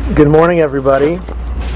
Good morning, everybody. Good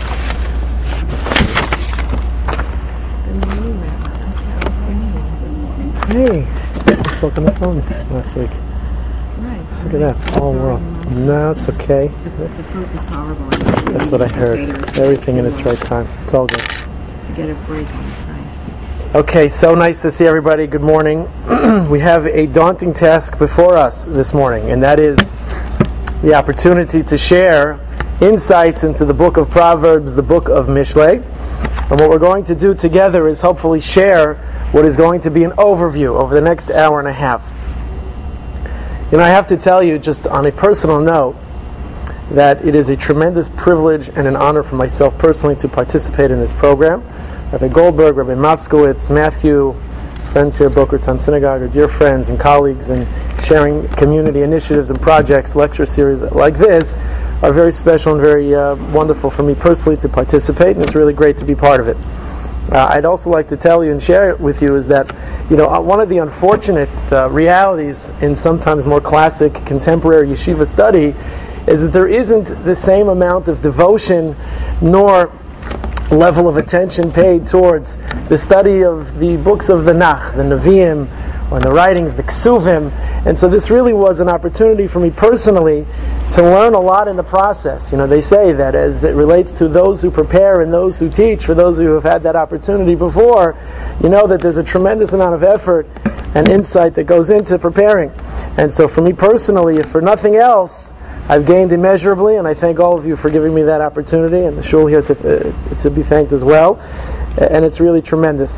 morning, Rabbi. Hey, I spoke on the phone last week. Right. Look at that, small world. No, it's okay. The food is horrible. That's what I heard. Everything in its right time. It's all good. To get a break on it, nice. Okay, so nice to see everybody. Good morning. We have a daunting task before us this morning, and that is the opportunity to share insights into the book of Proverbs, the book of Mishlei. And what we're going to do together is hopefully share what is going to be an overview over the next hour and a half. You know, I have to tell you, just on a personal note, that it is a tremendous privilege and an honor for myself personally to participate in this program. Rabbi Goldberg, Rabbi Moskowitz, Matthew, friends here at Boca Raton Synagogue, are dear friends and colleagues, and sharing community initiatives and projects, lecture series like this are very special and very wonderful for me personally to participate, and it's really great to be part of it. I'd also like to tell you and share it with you is that, you know, one of the unfortunate realities in sometimes more classic contemporary yeshiva study is that there isn't the same amount of devotion nor level of attention paid towards the study of the books of the Nach, the Nevi'im, or the writings, the Ksuvim. And so this really was an opportunity for me personally to learn a lot in the process. You know, they say that as it relates to those who prepare and those who teach, for those who have had that opportunity before, you know that there's a tremendous amount of effort and insight that goes into preparing. And so for me personally, if for nothing else, I've gained immeasurably, and I thank all of you for giving me that opportunity, and the shul here to be thanked as well. And it's really tremendous.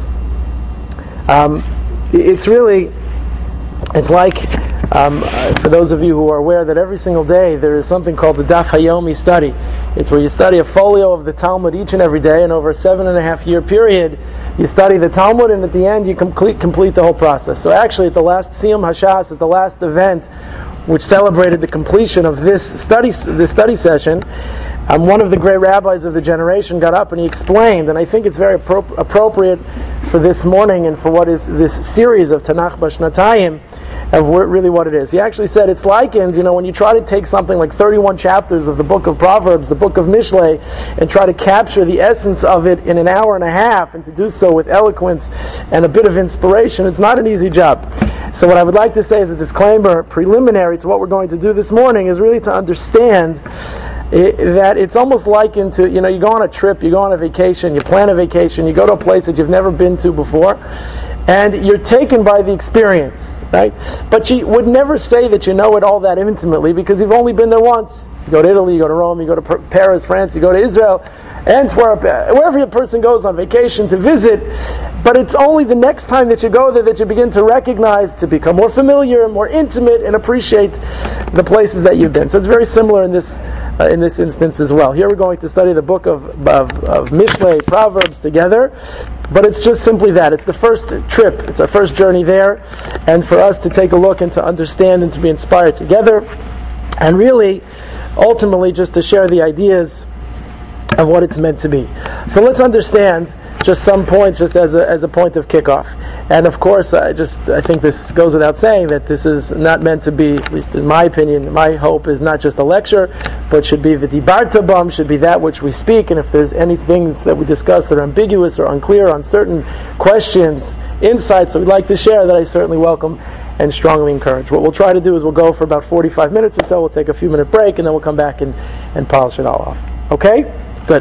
It's like, for those of you who are aware that every single day there is something called the Daf Hayomi study. It's where you study a folio of the Talmud each and every day, and over a 7.5 year period, you study the Talmud, and at the end you complete the whole process. So actually, at the last Siyum Hashas, at the last event, which celebrated the completion of this study session, one of the great rabbis of the generation got up and he explained, and I think it's very appropriate for this morning and for what is this series of Tanakh Bashnatayim, of really what it is. He actually said it's likened, you know, when you try to take something like 31 chapters of the book of Proverbs, the book of Mishlei, and try to capture the essence of it in an hour and a half, and to do so with eloquence and a bit of inspiration, it's not an easy job. So what I would like to say as a disclaimer, preliminary to what we're going to do this morning, is really to understand that it's almost likened to, you know, you go on a trip, you go on a vacation, you plan a vacation, you go to a place that you've never been to before, and you're taken by the experience, right? But you would never say that you know it all that intimately because you've only been there once. You go to Italy, you go to Rome, you go to Paris, France, you go to Israel, Antwerp, wherever a person goes on vacation to visit. But it's only the next time that you go there that you begin to recognize, to become more familiar, more intimate, and appreciate the places that you've been. So it's very similar in this instance as well. Here we're going to study the book of Mishlei, Proverbs, together. But it's just simply that. It's the first trip. It's our first journey there. And for us to take a look and to understand and to be inspired together. And really, ultimately, just to share the ideas of what it's meant to be. So let's understand just some points, just as a point of kickoff. And of course, I think this goes without saying that this is not meant to be, at least in my opinion, my hope is not just a lecture, but should be v'dibarta bam, should be that which we speak. And if there's any things that we discuss that are ambiguous or unclear on certain questions, insights that we'd like to share, that I certainly welcome and strongly encourage. What we'll try to do is we'll go for about 45 minutes or so, we'll take a few minute break, and then we'll come back and polish it all off. Okay? Good.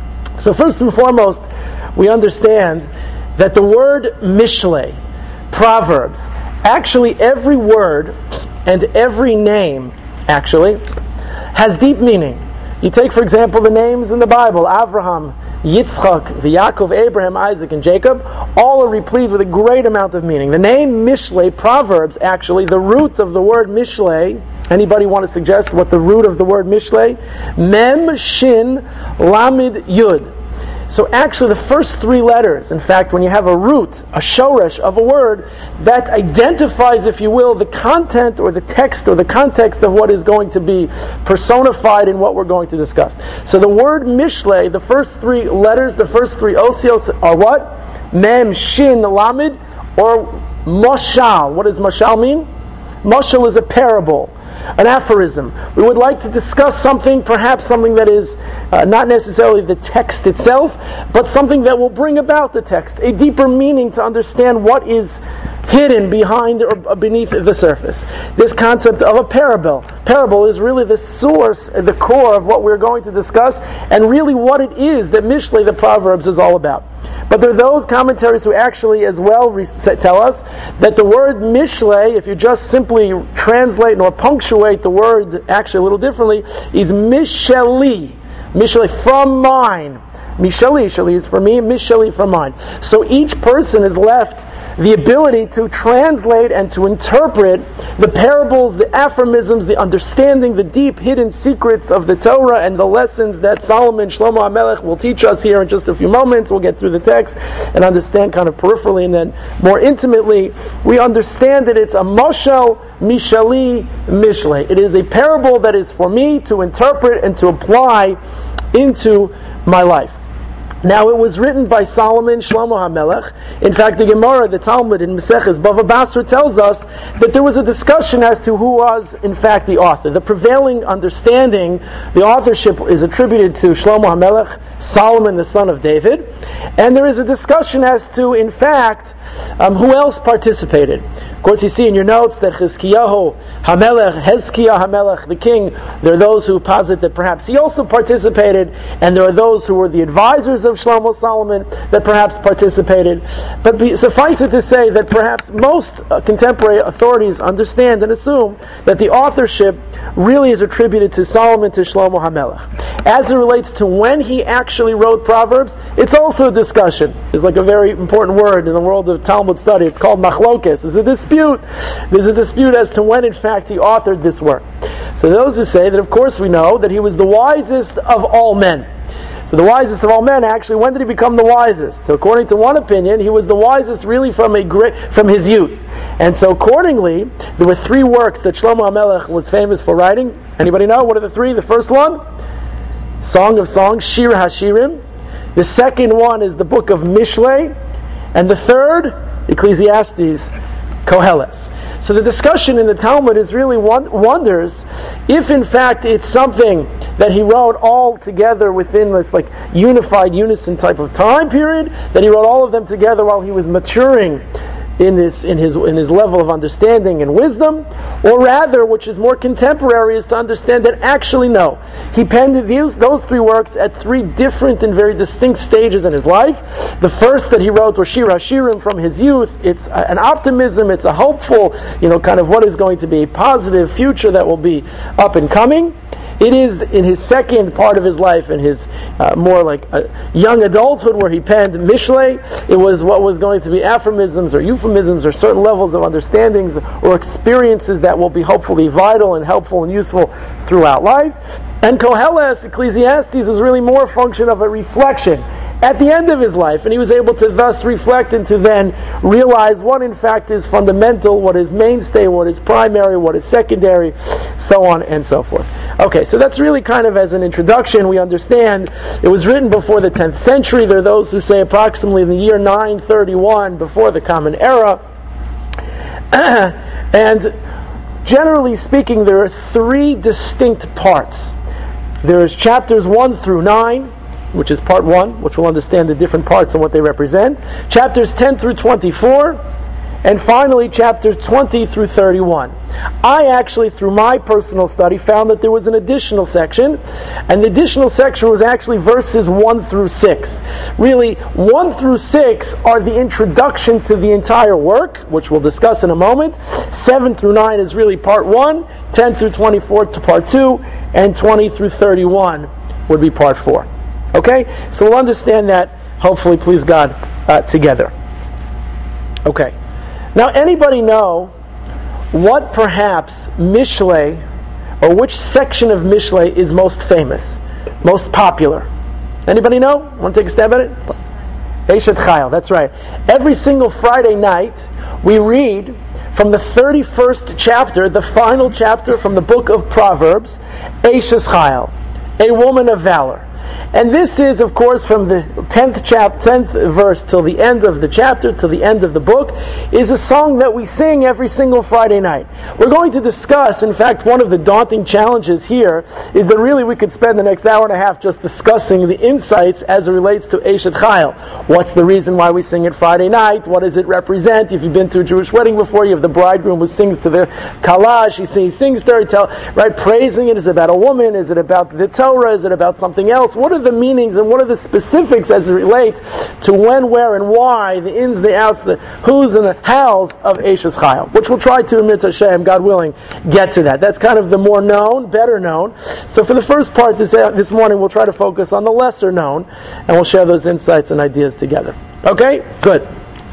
So first and foremost, we understand that the word Mishlei, Proverbs, actually every word and every name, actually, has deep meaning. You take, for example, the names in the Bible, Avraham, Yitzchak, Yaakov, Abraham, Isaac, and Jacob, all are replete with a great amount of meaning. The name Mishlei, Proverbs, actually, the root of the word Mishlei, anybody want to suggest what the root of the word Mishlei? Mem, Shin, Lamed, Yud. So actually the first three letters, in fact, when you have a root, a shoresh of a word, that identifies, if you will, the content or the text or the context of what is going to be personified in what we're going to discuss. So the word Mishlei, the first three letters, the first three osios are what? Mem, Shin, Lamed, or Mashal. What does Mashal mean? Mashal is a parable. an aphorism. We would like to discuss something, perhaps something that is not necessarily the text itself, but something that will bring about the text, a deeper meaning to understand what is hidden behind or beneath the surface. This concept of a parable. Parable is really the source, the core of what we're going to discuss, and really what it is that Mishlei, the Proverbs, is all about. But there are those commentaries who actually as well tell us that the word Mishlei, if you just simply translate or punctuate the word actually a little differently, is Mishali. Mishali, from mine. Mishali, Shali is for me, Mishali from mine. So each person is left the ability to translate and to interpret the parables, the aphorisms, the understanding, the deep hidden secrets of the Torah and the lessons that Solomon, Shlomo HaMelech, will teach us here in just a few moments. We'll get through the text and understand kind of peripherally, and then more intimately, we understand that it's a Moshel Mishali Mishlei. It is a parable that is for me to interpret and to apply into my life. Now, it was written by Solomon, Shlomo HaMelech. In fact, the Gemara, the Talmud in Maseches Bava Basra tells us that there was a discussion as to who was, in fact, the author. The prevailing understanding, the authorship is attributed to Shlomo HaMelech, Solomon, the son of David. And there is a discussion as to, in fact, who else participated. Of course, you see in your notes that Chizkiyahu HaMelech, Hezkiah HaMelech, the king, there are those who posit that perhaps he also participated, and there are those who were the advisors of Shlomo Solomon that perhaps participated. But suffice it to say that perhaps most contemporary authorities understand and assume that the authorship really is attributed to Solomon, to Shlomo HaMelech. As it relates to when he actually wrote Proverbs, it's also a discussion. It's like a very important word in the world of Talmud study. It's called machlokes. It's a dispute. There's a dispute as to when, in fact, he authored this work. So those who say that, of course, we know that he was the wisest of all men. So the wisest of all men, actually, when did he become the wisest? So according to one opinion, he was the wisest really from his youth. And so accordingly, there were three works that Shlomo HaMelech was famous for writing. Anybody know? What are the three? The first one, Song of Songs, Shir HaShirim. The second one is the book of Mishlei. And the third, Ecclesiastes, Koheles. So the discussion in the Talmud is really wonders if in fact it's something that he wrote all together within this like unified unison type of time period, that he wrote all of them together while he was maturing in his level of understanding and wisdom, or rather, which is more contemporary, is to understand that actually no, he penned those three works at three different and very distinct stages in his life. The first that he wrote was Shir HaShirim from his youth. It's an optimism, it's a hopeful, kind of what is going to be a positive future that will be up and coming. It is in his second part of his life, in his more like young adulthood, where he penned Mishlei. It was what was going to be aphorisms or euphemisms or certain levels of understandings or experiences that will be hopefully vital and helpful and useful throughout life. And Koheles, Ecclesiastes, is really more a function of a reflection at the end of his life, and he was able to thus reflect and to then realize what in fact is fundamental, what is mainstay, what is primary, what is secondary, so on and so forth. Okay, so that's really kind of as an introduction. We understand it was written before the 10th century. There are those who say approximately in the year 931 before the Common Era. And generally speaking, there are three distinct parts. There's chapters 1 through 9, which is part 1, which will understand the different parts and what they represent. Chapters 10 through 24, and finally chapters 20 through 31. I actually, through my personal study, found that there was an additional section, and the additional section was actually verses 1 through 6. Really, 1 through 6 are the introduction to the entire work, which we'll discuss in a moment. 7 through 9 is really part 1, 10 through 24 to part 2, and 20 through 31 would be part 4. Okay? So we'll understand that, hopefully, please God, together. Okay. Now, anybody know what perhaps Mishlei, or which section of Mishlei is most famous, most popular? Anybody know? Want to take a stab at it? Eshet Chayil, that's right. Every single Friday night, we read from the 31st chapter, the final chapter from the book of Proverbs, Eshet Chayil, a woman of valor. And this is, of course, from the 10th verse till the end of the chapter, till the end of the book, is a song that we sing every single Friday night. We're going to discuss, in fact, one of the daunting challenges here is that really we could spend the next hour and a half just discussing the insights as it relates to Eshet Chayil. What's the reason why we sing it Friday night? What does it represent? If you've been to a Jewish wedding before, you have the bridegroom who sings to the Kalash, he sings to her, right? Praising it. Is it about a woman? Is it about the Torah? Is it about something else? What are the meanings and what are the specifics as it relates to when, where, and why, the ins, the outs, the who's and the hows of Eshet Chayil, which we'll try to, Mitzvah Hashem, God willing, get to that. That's kind of the more known, better known. So for the first part this morning, we'll try to focus on the lesser known, and we'll share those insights and ideas together. Okay? Good.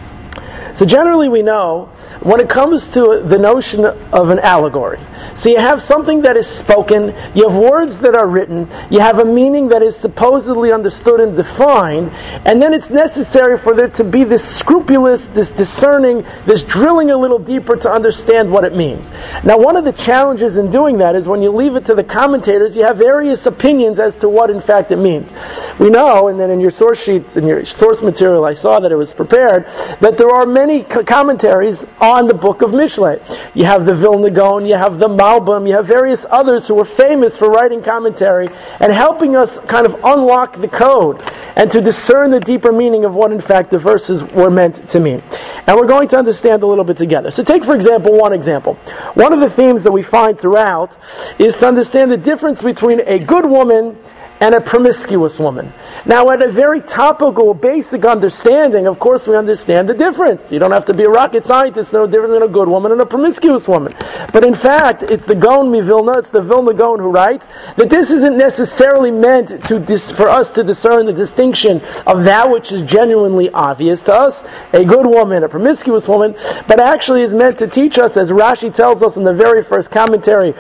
So generally we know, when it comes to the notion of an allegory, so you have something that is spoken, you have words that are written, you have a meaning that is supposedly understood and defined, and then it's necessary for there to be this scrupulous, this discerning, this drilling a little deeper to understand what it means. Now one of the challenges in doing that is when you leave it to the commentators, you have various opinions as to what in fact it means. We know, and then in your source sheets, in your source material, I saw that it was prepared, that there are many commentaries on the book of Mishlei. You have the Vilna Gaon, you have the Malbim, you have various others who are famous for writing commentary and helping us kind of unlock the code and to discern the deeper meaning of what in fact the verses were meant to mean. And we're going to understand a little bit together. So take for example one example. One of the themes that we find throughout is to understand the difference between a good woman and a promiscuous woman. Now, at a very topical, basic understanding, of course we understand the difference. You don't have to be a rocket scientist, no different than a good woman and a promiscuous woman. But in fact, it's the Gaon Mivilna, it's the Vilna Gaon who writes, that this isn't necessarily meant for us to discern the distinction of that which is genuinely obvious to us, a good woman, a promiscuous woman, but actually is meant to teach us, as Rashi tells us in the very first commentary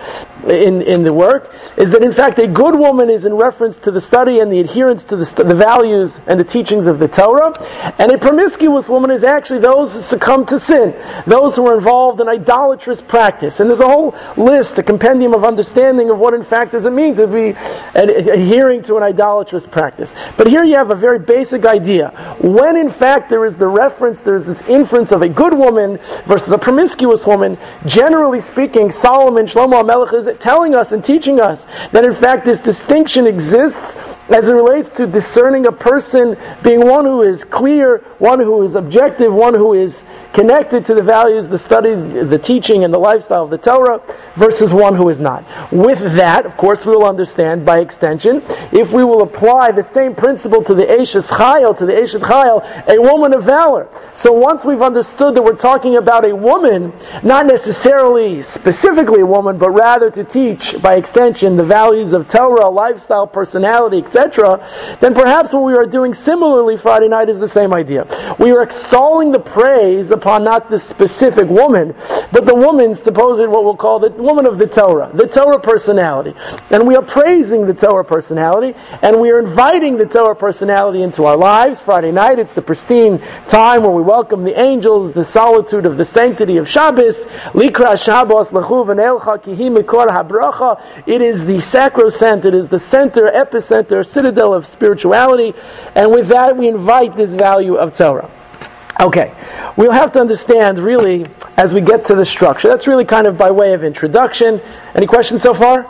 in the work, is that in fact a good woman is in reference to the study and the adherence to the values and the teachings of the Torah, and a promiscuous woman is actually those who succumb to sin, those who are involved in idolatrous practice. And there's a whole list, a compendium of understanding of what in fact does it mean to be adhering to an idolatrous practice. But here you have a very basic idea. When in fact there is the reference, there is this inference of a good woman versus a promiscuous woman, generally speaking, Solomon, Shlomo HaMelech, is telling us and teaching us that in fact this distinction exists as it relates to discerning a person being one who is clear, one who is objective, one who is connected to the values, the studies, the teaching, and the lifestyle of the Torah, versus one who is not. With that, of course, we will understand by extension, if we will apply the same principle to the Eshet Chayil, a woman of valor. So once we've understood that we're talking about a woman, not necessarily specifically a woman, but rather to teach, by extension, the values of Torah, lifestyle, personality, etc., then perhaps what we are doing similarly Friday night is the same idea. We are extolling the praise upon not the specific woman, but the woman, supposedly what we'll call the woman of the Torah personality. And we are praising the Torah personality, and we are inviting the Torah personality into our lives. Friday night, it's the pristine time where we welcome the angels, the solitude of the sanctity of Shabbos, Likra Shabbos, Lechu v'neilcha kihi mikor habracha. It is the sacrosanct, it is the center, epicenter, citadel of spirituality, and with that we invite this value of Torah. Okay, we'll have to understand really as we get to the structure. That's really kind of by way of introduction. Any questions so far?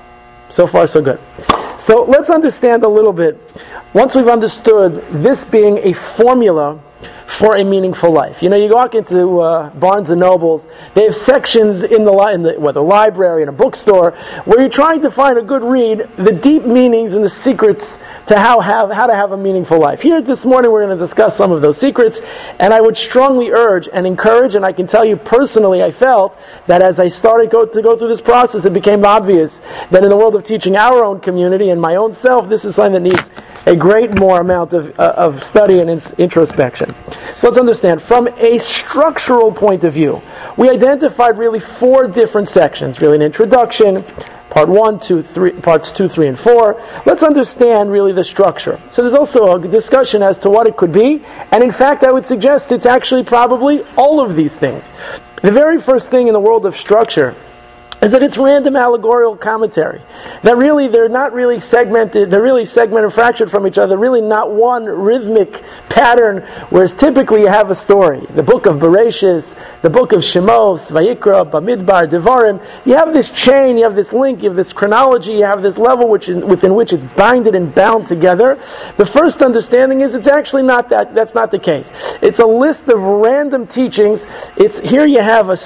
So far, so good. So let's understand a little bit, once we've understood this being a formula for a meaningful life. You know, you walk into Barnes and Nobles, they have sections in the library, in a bookstore, where you're trying to find a good read, the deep meanings and the secrets to how to have a meaningful life. Here this morning we're going to discuss some of those secrets, and I would strongly urge and encourage, and I can tell you personally, I felt that as I started to go through this process, it became obvious that in the world of teaching our own community and my own self, this is something that needs a great more amount of study and introspection. So let's understand, from a structural point of view, we identified really 4 different sections, really an introduction, part 1, 2, 3, parts 2, 3, and 4. Let's understand really the structure. So there's also a discussion as to what it could be, and in fact I would suggest it's actually probably all of these things. The very first thing in the world of structure is that it's random allegorical commentary. That really, they're not really segmented, they're really segmented, fractured from each other, really not one rhythmic pattern, whereas typically you have a story. The book of Bereshis, the book of Shemos, Vayikra, Bamidbar, Devarim, you have this chain, you have this link, you have this chronology, you have this level within which it's binded and bound together. The first understanding is it's actually not that, that's not the case. It's a list of random teachings. It's here you have a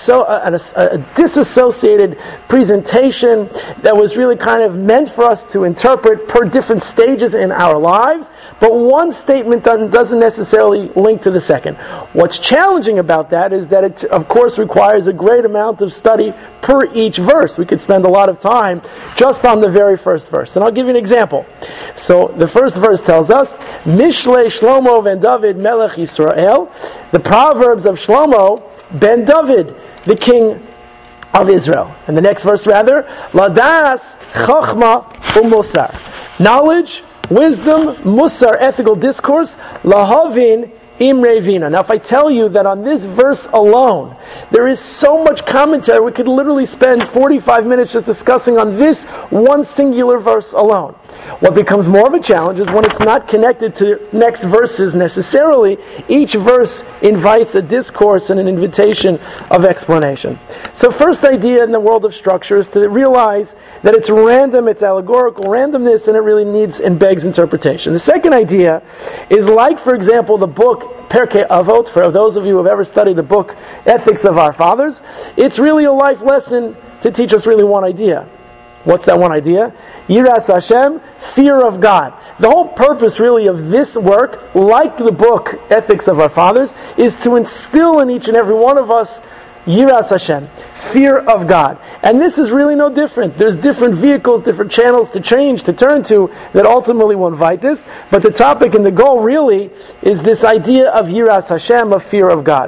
disassociated presentation that was really kind of meant for us to interpret per different stages in our lives, but one statement doesn't necessarily link to the second. What's challenging about that is that it, of course, requires a great amount of study per each verse. We could spend a lot of time just on the very first verse. And I'll give you an example. So the first verse tells us, Mishle Shlomo ben David Melech Yisrael, the Proverbs of Shlomo ben David, the king of Israel. And the next verse rather, Ladas Chachma Umusar. Knowledge, wisdom, Musar, ethical discourse, Lahavin Imre Vina. Now if I tell you that on this verse alone, there is so much commentary, we could literally spend 45 minutes just discussing on this one singular verse alone. What becomes more of a challenge is when it's not connected to next verses necessarily. Each verse invites a discourse and an invitation of explanation. So first idea in the world of structure is to realize that it's random, it's allegorical randomness, and it really needs and begs interpretation. The second idea is like, for example, the book Perkei Avot, for those of you who have ever studied the book Ethics of Our Fathers, it's really a life lesson to teach us really one idea. What's that one idea? Yiras Hashem, fear of God. The whole purpose really of this work, like the book Ethics of Our Fathers, is to instill in each and every one of us Yiras Hashem, fear of God. And this is really no different. There's different vehicles, different channels to change, to turn to, that ultimately will invite this. But the topic and the goal really is this idea of Yiras Hashem, of fear of God.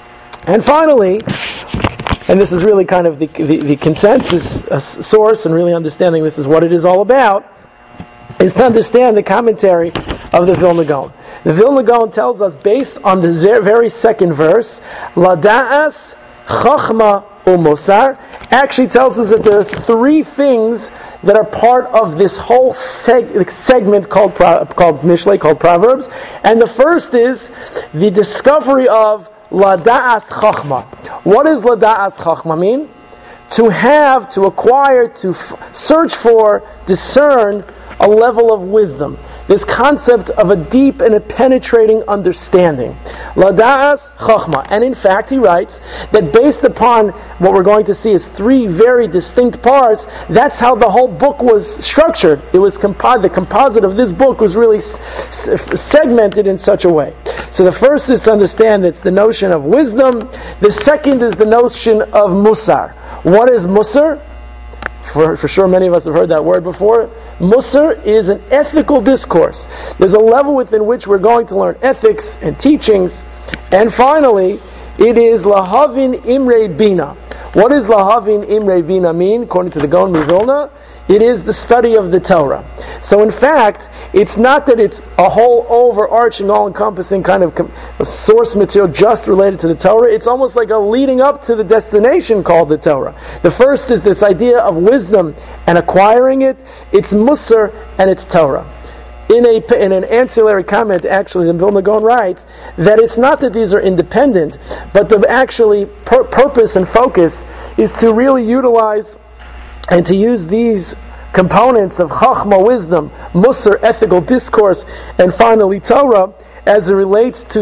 And finally, and this is really kind of the consensus source, and really understanding this is what it is all about, is to understand the commentary of the Vilna Gaon. The Vilna Gaon tells us, based on the very second verse, Lada'as, Chachma, Umosar, actually tells us that there are three things that are part of this whole segment called Mishle, called Proverbs. And the first is the discovery of Lada'as Chachma. What does Lada'as Chachma mean? To have, to acquire, to search for, discern a level of wisdom. This concept of a deep and a penetrating understanding. Lada'as Chachma. And in fact, he writes that based upon what we're going to see as three very distinct parts, that's how the whole book was structured. It was the composite of this book was really segmented in such a way. So the first is to understand it's the notion of wisdom. The second is the notion of Musar. What is Musar? For sure many of us have heard that word before. Musar is an ethical discourse. There's a level within which we're going to learn ethics and teachings. And finally, it is Lahavin Imre Bina. What does Lahavin Imre Bina mean? According to the Gaon Vilna, it is the study of the Torah. So in fact, it's not that it's a whole overarching, all-encompassing kind of source material just related to the Torah. It's almost like a leading up to the destination called the Torah. The first is this idea of wisdom and acquiring it. It's Musar and it's Torah. In an ancillary comment, actually, the Vilna Gaon writes that it's not that these are independent, but the actually purpose and focus is to really utilize and to use these components of Chachma, wisdom, Musar, ethical discourse, and finally Torah, as it relates to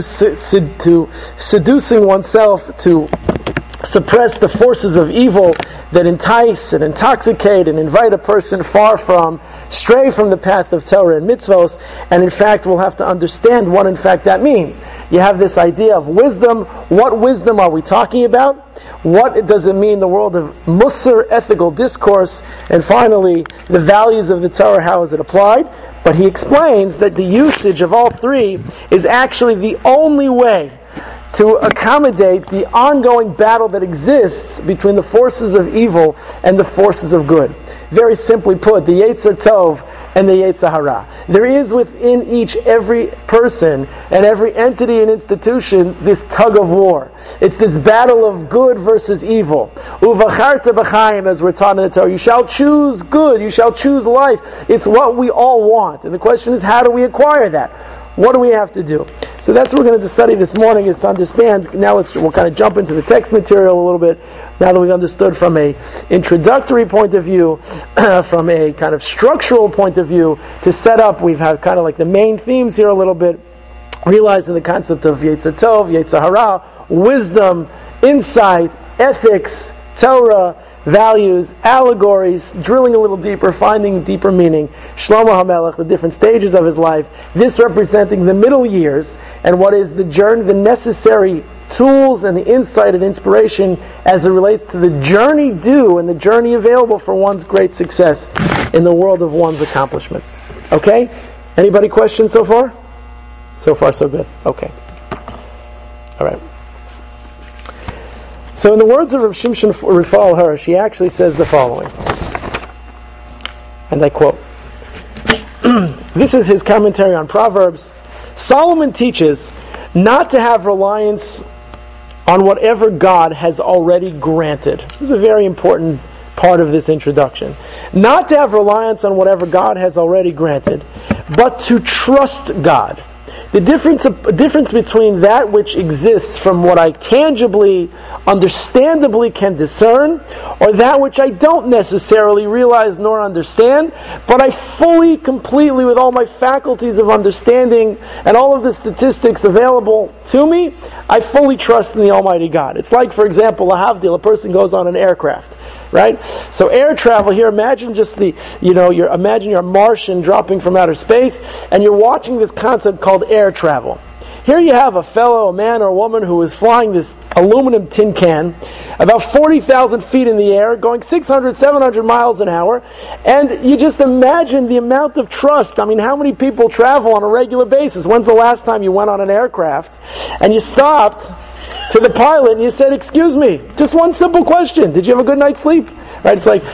seducing oneself to suppress the forces of evil that entice and intoxicate and invite a person stray from the path of Torah and mitzvos. And in fact, we'll have to understand what in fact that means. You have this idea of wisdom. What wisdom are we talking about? What does it mean in the world of Musar, ethical discourse? And finally, the values of the Torah, how is it applied? But he explains that the usage of all three is actually the only way to accommodate the ongoing battle that exists between the forces of evil and the forces of good. Very simply put, the Yetzer Tov and the Yetzer Hara. There is within every person and every entity and institution this tug of war. It's this battle of good versus evil. Uvacharta b'chaim, as we're taught in the Torah. You shall choose good, you shall choose life. It's what we all want. And the question is, how do we acquire that? What do we have to do? So that's what we're going to study this morning, is to understand. Now we'll kind of jump into the text material a little bit, now that we've understood from a introductory point of view, from a kind of structural point of view, to set up. We've had kind of like the main themes here a little bit, realizing the concept of Yetzer Tov, Yetzer Hara, wisdom, insight, ethics, Torah, values, allegories, drilling a little deeper, finding deeper meaning. Shlomo HaMelech, the different stages of his life, this representing the middle years, and what is the journey, the necessary tools and the insight and inspiration as it relates to the journey due and the journey available for one's great success in the world of one's accomplishments. Okay? Anybody questions so far? So far, so good. Okay. All right. So in the words of Rav Shimshon Raphael Hirsch, he actually says the following, and I quote, this is his commentary on Proverbs. Solomon teaches not to have reliance on whatever God has already granted. This is a very important part of this introduction. Not to have reliance on whatever God has already granted, but to trust God. The difference between that which exists from what I tangibly, understandably can discern, or that which I don't necessarily realize nor understand, but I fully, completely, with all my faculties of understanding and all of the statistics available to me, I fully trust in the Almighty God. It's like, for example, a person goes on an aircraft. Right? So air travel here, imagine just imagine you're a Martian dropping from outer space, and you're watching this concept called air travel. Here you have a man or woman who is flying this aluminum tin can about 40,000 feet in the air, going 600, 700 miles an hour, and you just imagine the amount of trust. I mean, how many people travel on a regular basis? When's the last time you went on an aircraft and you stopped to the pilot and you said, "Excuse me, just one simple question. Did you have a good night's sleep?" Right? It's like,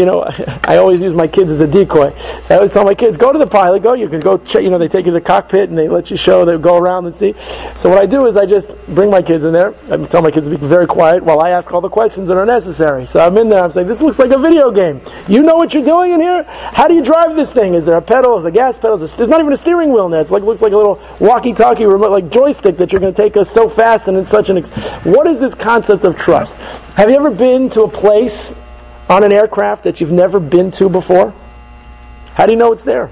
I always use my kids as a decoy. So I always tell my kids, go to the pilot, you can go check, they take you to the cockpit and they let you they go around and see. So what I do is I just bring my kids in there. I tell my kids to be very quiet while I ask all the questions that are necessary. So I'm in there, I'm saying, this looks like a video game. You know what you're doing in here? How do you drive this thing? Is there a pedal? Is there gas pedals? There's not even a steering wheel in there. It looks like a little walkie-talkie remote, like joystick that you're going to take us so fast and in such an... What is this concept of trust? Have you ever been to a place on an aircraft that you've never been to before? How do you know it's there?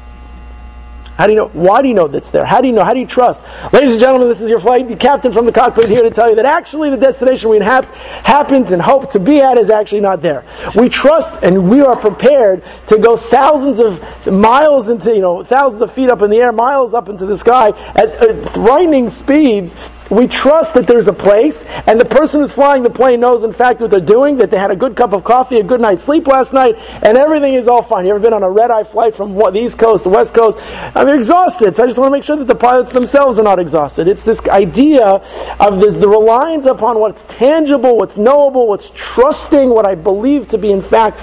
How do you know? Why do you know that's there? How do you know? How do you trust? Ladies and gentlemen, this is your flight captain from the cockpit here to tell you that actually the destination we happens and hope to be at is actually not there. We trust and we are prepared to go thousands of miles into, thousands of feet up in the air, miles up into the sky at frightening speeds. We trust that there's a place, and the person who's flying the plane knows in fact what they're doing, that they had a good cup of coffee, a good night's sleep last night, and everything is all fine. You ever been on a red-eye flight from the East Coast to West Coast? They're exhausted, so I just want to make sure that the pilots themselves are not exhausted. It's this idea of the reliance upon what's tangible, what's knowable, what's trusting, what I believe to be in fact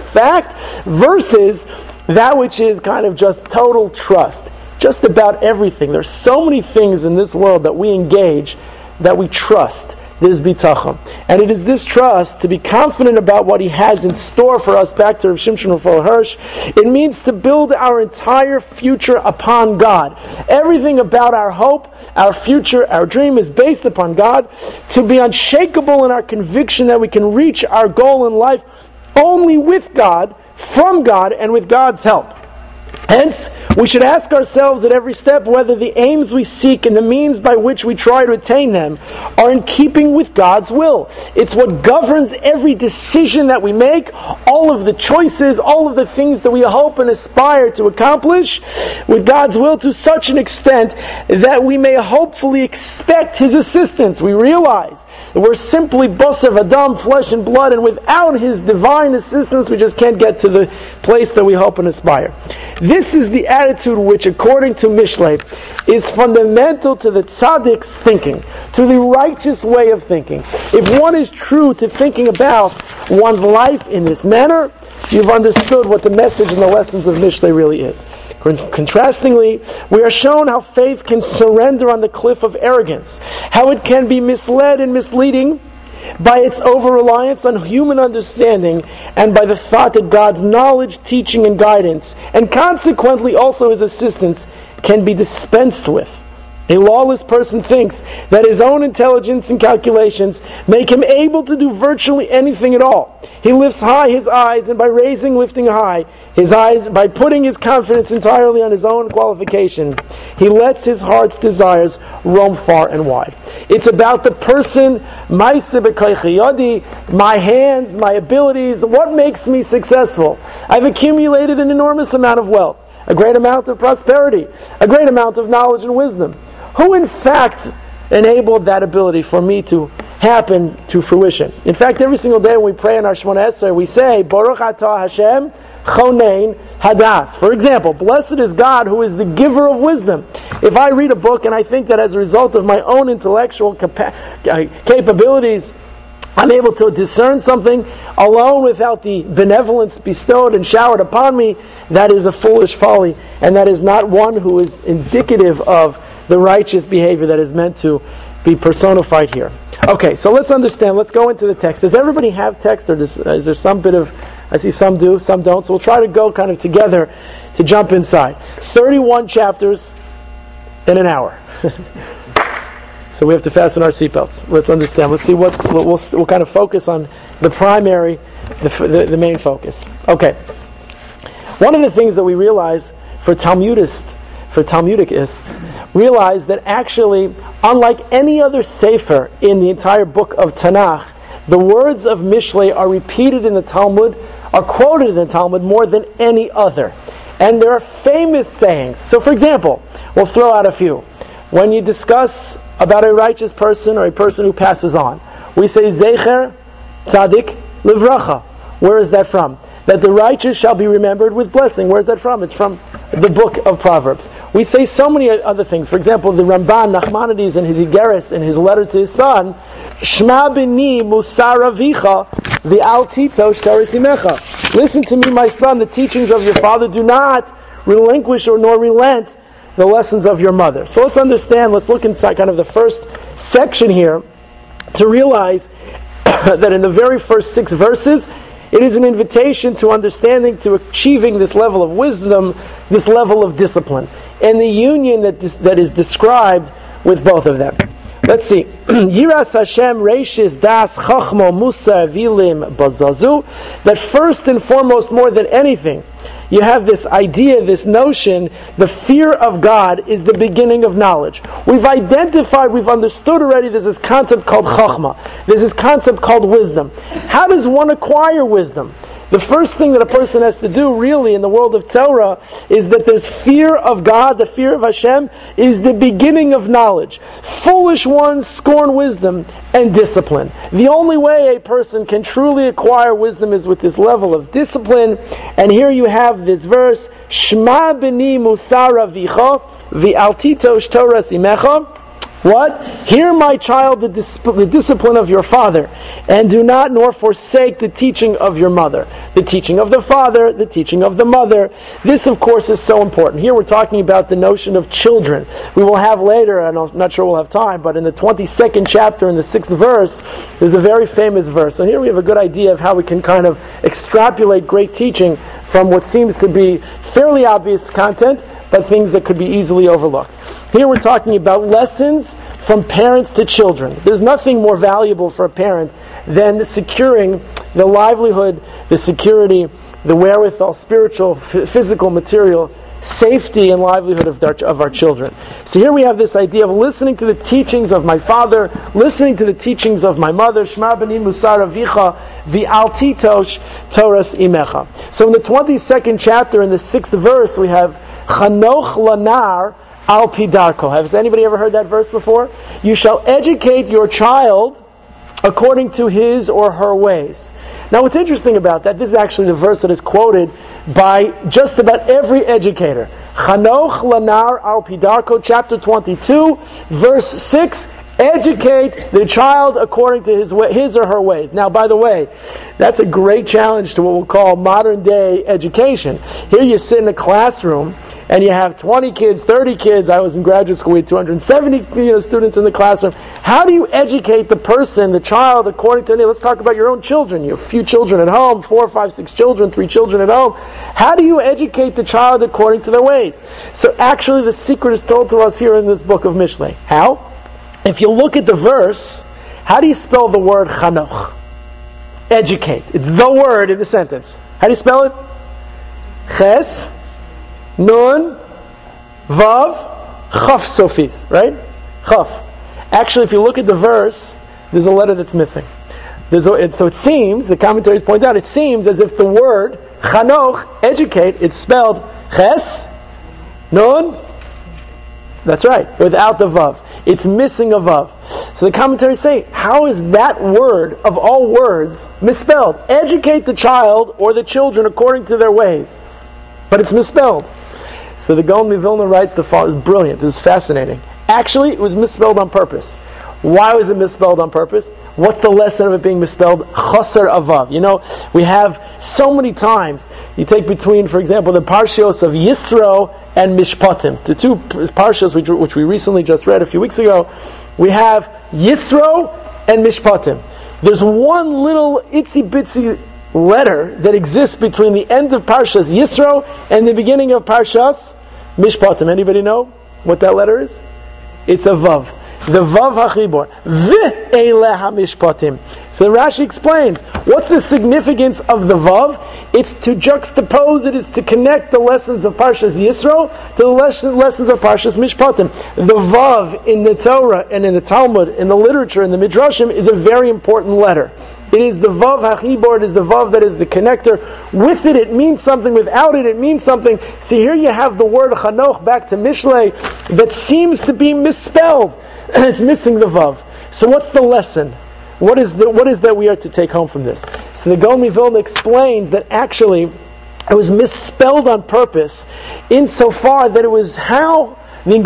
versus that which is kind of just total trust. Just about everything. There's so many things in this world that we engage, that we trust. There's bitachon. And it is this trust, to be confident about what He has in store for us, back to Rav Shimshon Raphael Hirsch, it means to build our entire future upon God. Everything about our hope, our future, our dream is based upon God. To be unshakable in our conviction that we can reach our goal in life only with God, from God, and with God's help. Hence, we should ask ourselves at every step whether the aims we seek and the means by which we try to attain them are in keeping with God's will. It's what governs every decision that we make, all of the choices, all of the things that we hope and aspire to accomplish with God's will, to such an extent that we may hopefully expect His assistance. We realize that we're simply basar v'adam, flesh and blood, and without His divine assistance we just can't get to the place that we hope and aspire. This is the attitude which, according to Mishlei, is fundamental to the tzaddik's thinking, to the righteous way of thinking. If one is true to thinking about one's life in this manner, you've understood what the message and the lessons of Mishlei really is. Contrastingly, we are shown how faith can surrender on the cliff of arrogance, how it can be misled and misleading by its over-reliance on human understanding and by the thought that God's knowledge, teaching, and guidance, and consequently also His assistance, can be dispensed with. A lawless person thinks that his own intelligence and calculations make him able to do virtually anything at all. He lifts high his eyes, and by lifting high his eyes, by putting his confidence entirely on his own qualification, he lets his heart's desires roam far and wide. It's about the person, my hands, my abilities, what makes me successful. I've accumulated an enormous amount of wealth, a great amount of prosperity, a great amount of knowledge and wisdom. Who in fact enabled that ability for me to happen to fruition? In fact, every single day when we pray in our Shemona Esrei, we say, Baruch atah Hashem chonein hadas. For example, blessed is God who is the giver of wisdom. If I read a book and I think that as a result of my own intellectual capabilities, I'm able to discern something alone without the benevolence bestowed and showered upon me, that is a foolish folly, and that is not one who is indicative of the righteous behavior that is meant to be personified here. Okay, so let's understand. Let's go into the text. Does everybody have text, or is there some bit of... I see some do, some don't. So we'll try to go kind of together to jump inside. 31 chapters in an hour. So we have to fasten our seatbelts. Let's understand. Let's see we'll kind of focus on the primary, the main focus. Okay. One of the things that we realize for Talmudicists, realize that actually, unlike any other sefer in the entire book of Tanakh, the words of Mishlei are repeated in the Talmud, are quoted in the Talmud more than any other. And there are famous sayings. So for example, we'll throw out a few. When you discuss about a righteous person or a person who passes on, we say, Zecher Tzadik Livracha. Where is that from? That the righteous shall be remembered with blessing. Where is that from? It's from the book of Proverbs. We say so many other things. For example, the Ramban, Nachmanides, in his Igeres, in his letter to his son, Shma b'ni musar avicha v'al titosh toras imecha. Listen to me, my son, the teachings of your father. Do not relinquish or nor relent the lessons of your mother. So let's understand, let's look inside kind of the first section here to realize that in the very first 6 verses, it is an invitation to understanding, to achieving this level of wisdom, this level of discipline, and the union that is described with both of them. Let's see. Yiras Hashem reishis das chachmo musa vilim bazazu. That first and foremost, more than anything, you have this idea, this notion, the fear of God is the beginning of knowledge. We've identified, we've understood already, there's this concept called chachma. There's this concept called wisdom. How does one acquire wisdom? The first thing that a person has to do, really, in the world of Torah, is that there's fear of God, the fear of Hashem, is the beginning of knowledge. Foolish ones scorn wisdom and discipline. The only way a person can truly acquire wisdom is with this level of discipline. And here you have this verse, Shma b'ni musar avicha v'al titosh toras imecha. What? Hear, my child, the discipline of your father, and do not nor forsake the teaching of your mother. The teaching of the father, the teaching of the mother. This, of course, is so important. Here we're talking about the notion of children. We will have later, and I'm not sure we'll have time, but in the 22nd chapter, in the 6th verse, there's a very famous verse. And here we have a good idea of how we can kind of extrapolate great teaching from what seems to be fairly obvious content, but things that could be easily overlooked. Here we're talking about lessons from parents to children. There's nothing more valuable for a parent than securing the livelihood, the security, the wherewithal, spiritual, physical, material, safety and livelihood of our children. So here we have this idea of listening to the teachings of my father, listening to the teachings of my mother, Shma b'ni musar avicha v'al titosh toras imecha. So in the 22nd chapter, in the 6th verse, we have Chanoch lanar al pidarko. Has anybody ever heard that verse before? You shall educate your child according to his or her ways. Now what's interesting about that, this is actually the verse that is quoted by just about every educator. Chanoch lanar al pidarko, chapter 22, verse 6, Educate the child according to his or her ways. Now, by the way, that's a great challenge to what we'll call modern day education. Here you sit in a classroom and you have 20 kids, 30 kids. I was in graduate school, we had 270 students in the classroom. How do you educate the person, the child, according to, let's talk about your own children. You have a few children at home, 4, 5, 6 children, 3 children at home. How do you educate the child according to their ways? So actually the secret is told to us here in this book of Mishlei. How? If you look at the verse, how do you spell the word chanoch? Educate. It's the word in the sentence. How do you spell it? Ches, nun, vav, chaf sofis, right? Chaf. Actually, if you look at the verse, there's a letter that's missing. So it seems, the commentaries point out, it seems as if the word chanoch, educate, it's spelled ches, nun, that's right, without the vav. It's missing a vav. So the commentaries say, how is that word of all words misspelled? Educate the child or the children according to their ways. But it's misspelled. So the Gaon Mivilna writes the following. It's brilliant. This is fascinating. Actually, it was misspelled on purpose. Why was it misspelled on purpose? What's the lesson of it being misspelled? Chaser avav. We have so many times, you take between, for example, the Parshios of Yisro and Mishpatim. The two Parshios which we recently just read a few weeks ago, we have Yisro and Mishpatim. There's one little itsy bitsy letter that exists between the end of Parshas Yisro and the beginning of Parshas Mishpatim. Anybody know what that letter is? It's a vav. The vav hachibor. V'eile hamishpatim. So Rashi explains, what's the significance of the vav? It's to juxtapose, it is to connect the lessons of Parshas Yisro to the lessons of Parshas Mishpatim. The vav in the Torah and in the Talmud, in the literature, in the Midrashim, is a very important letter. It is the vav hachibor, it is the vav that is the connector. With it, it means something. Without it, it means something. See, here you have the word chanoch, back to Mishlei, that seems to be misspelled. It's missing the vav. So what's the lesson? What is that we are to take home from this? So the Gaon Mivilna explains that actually it was misspelled on purpose, insofar that it was how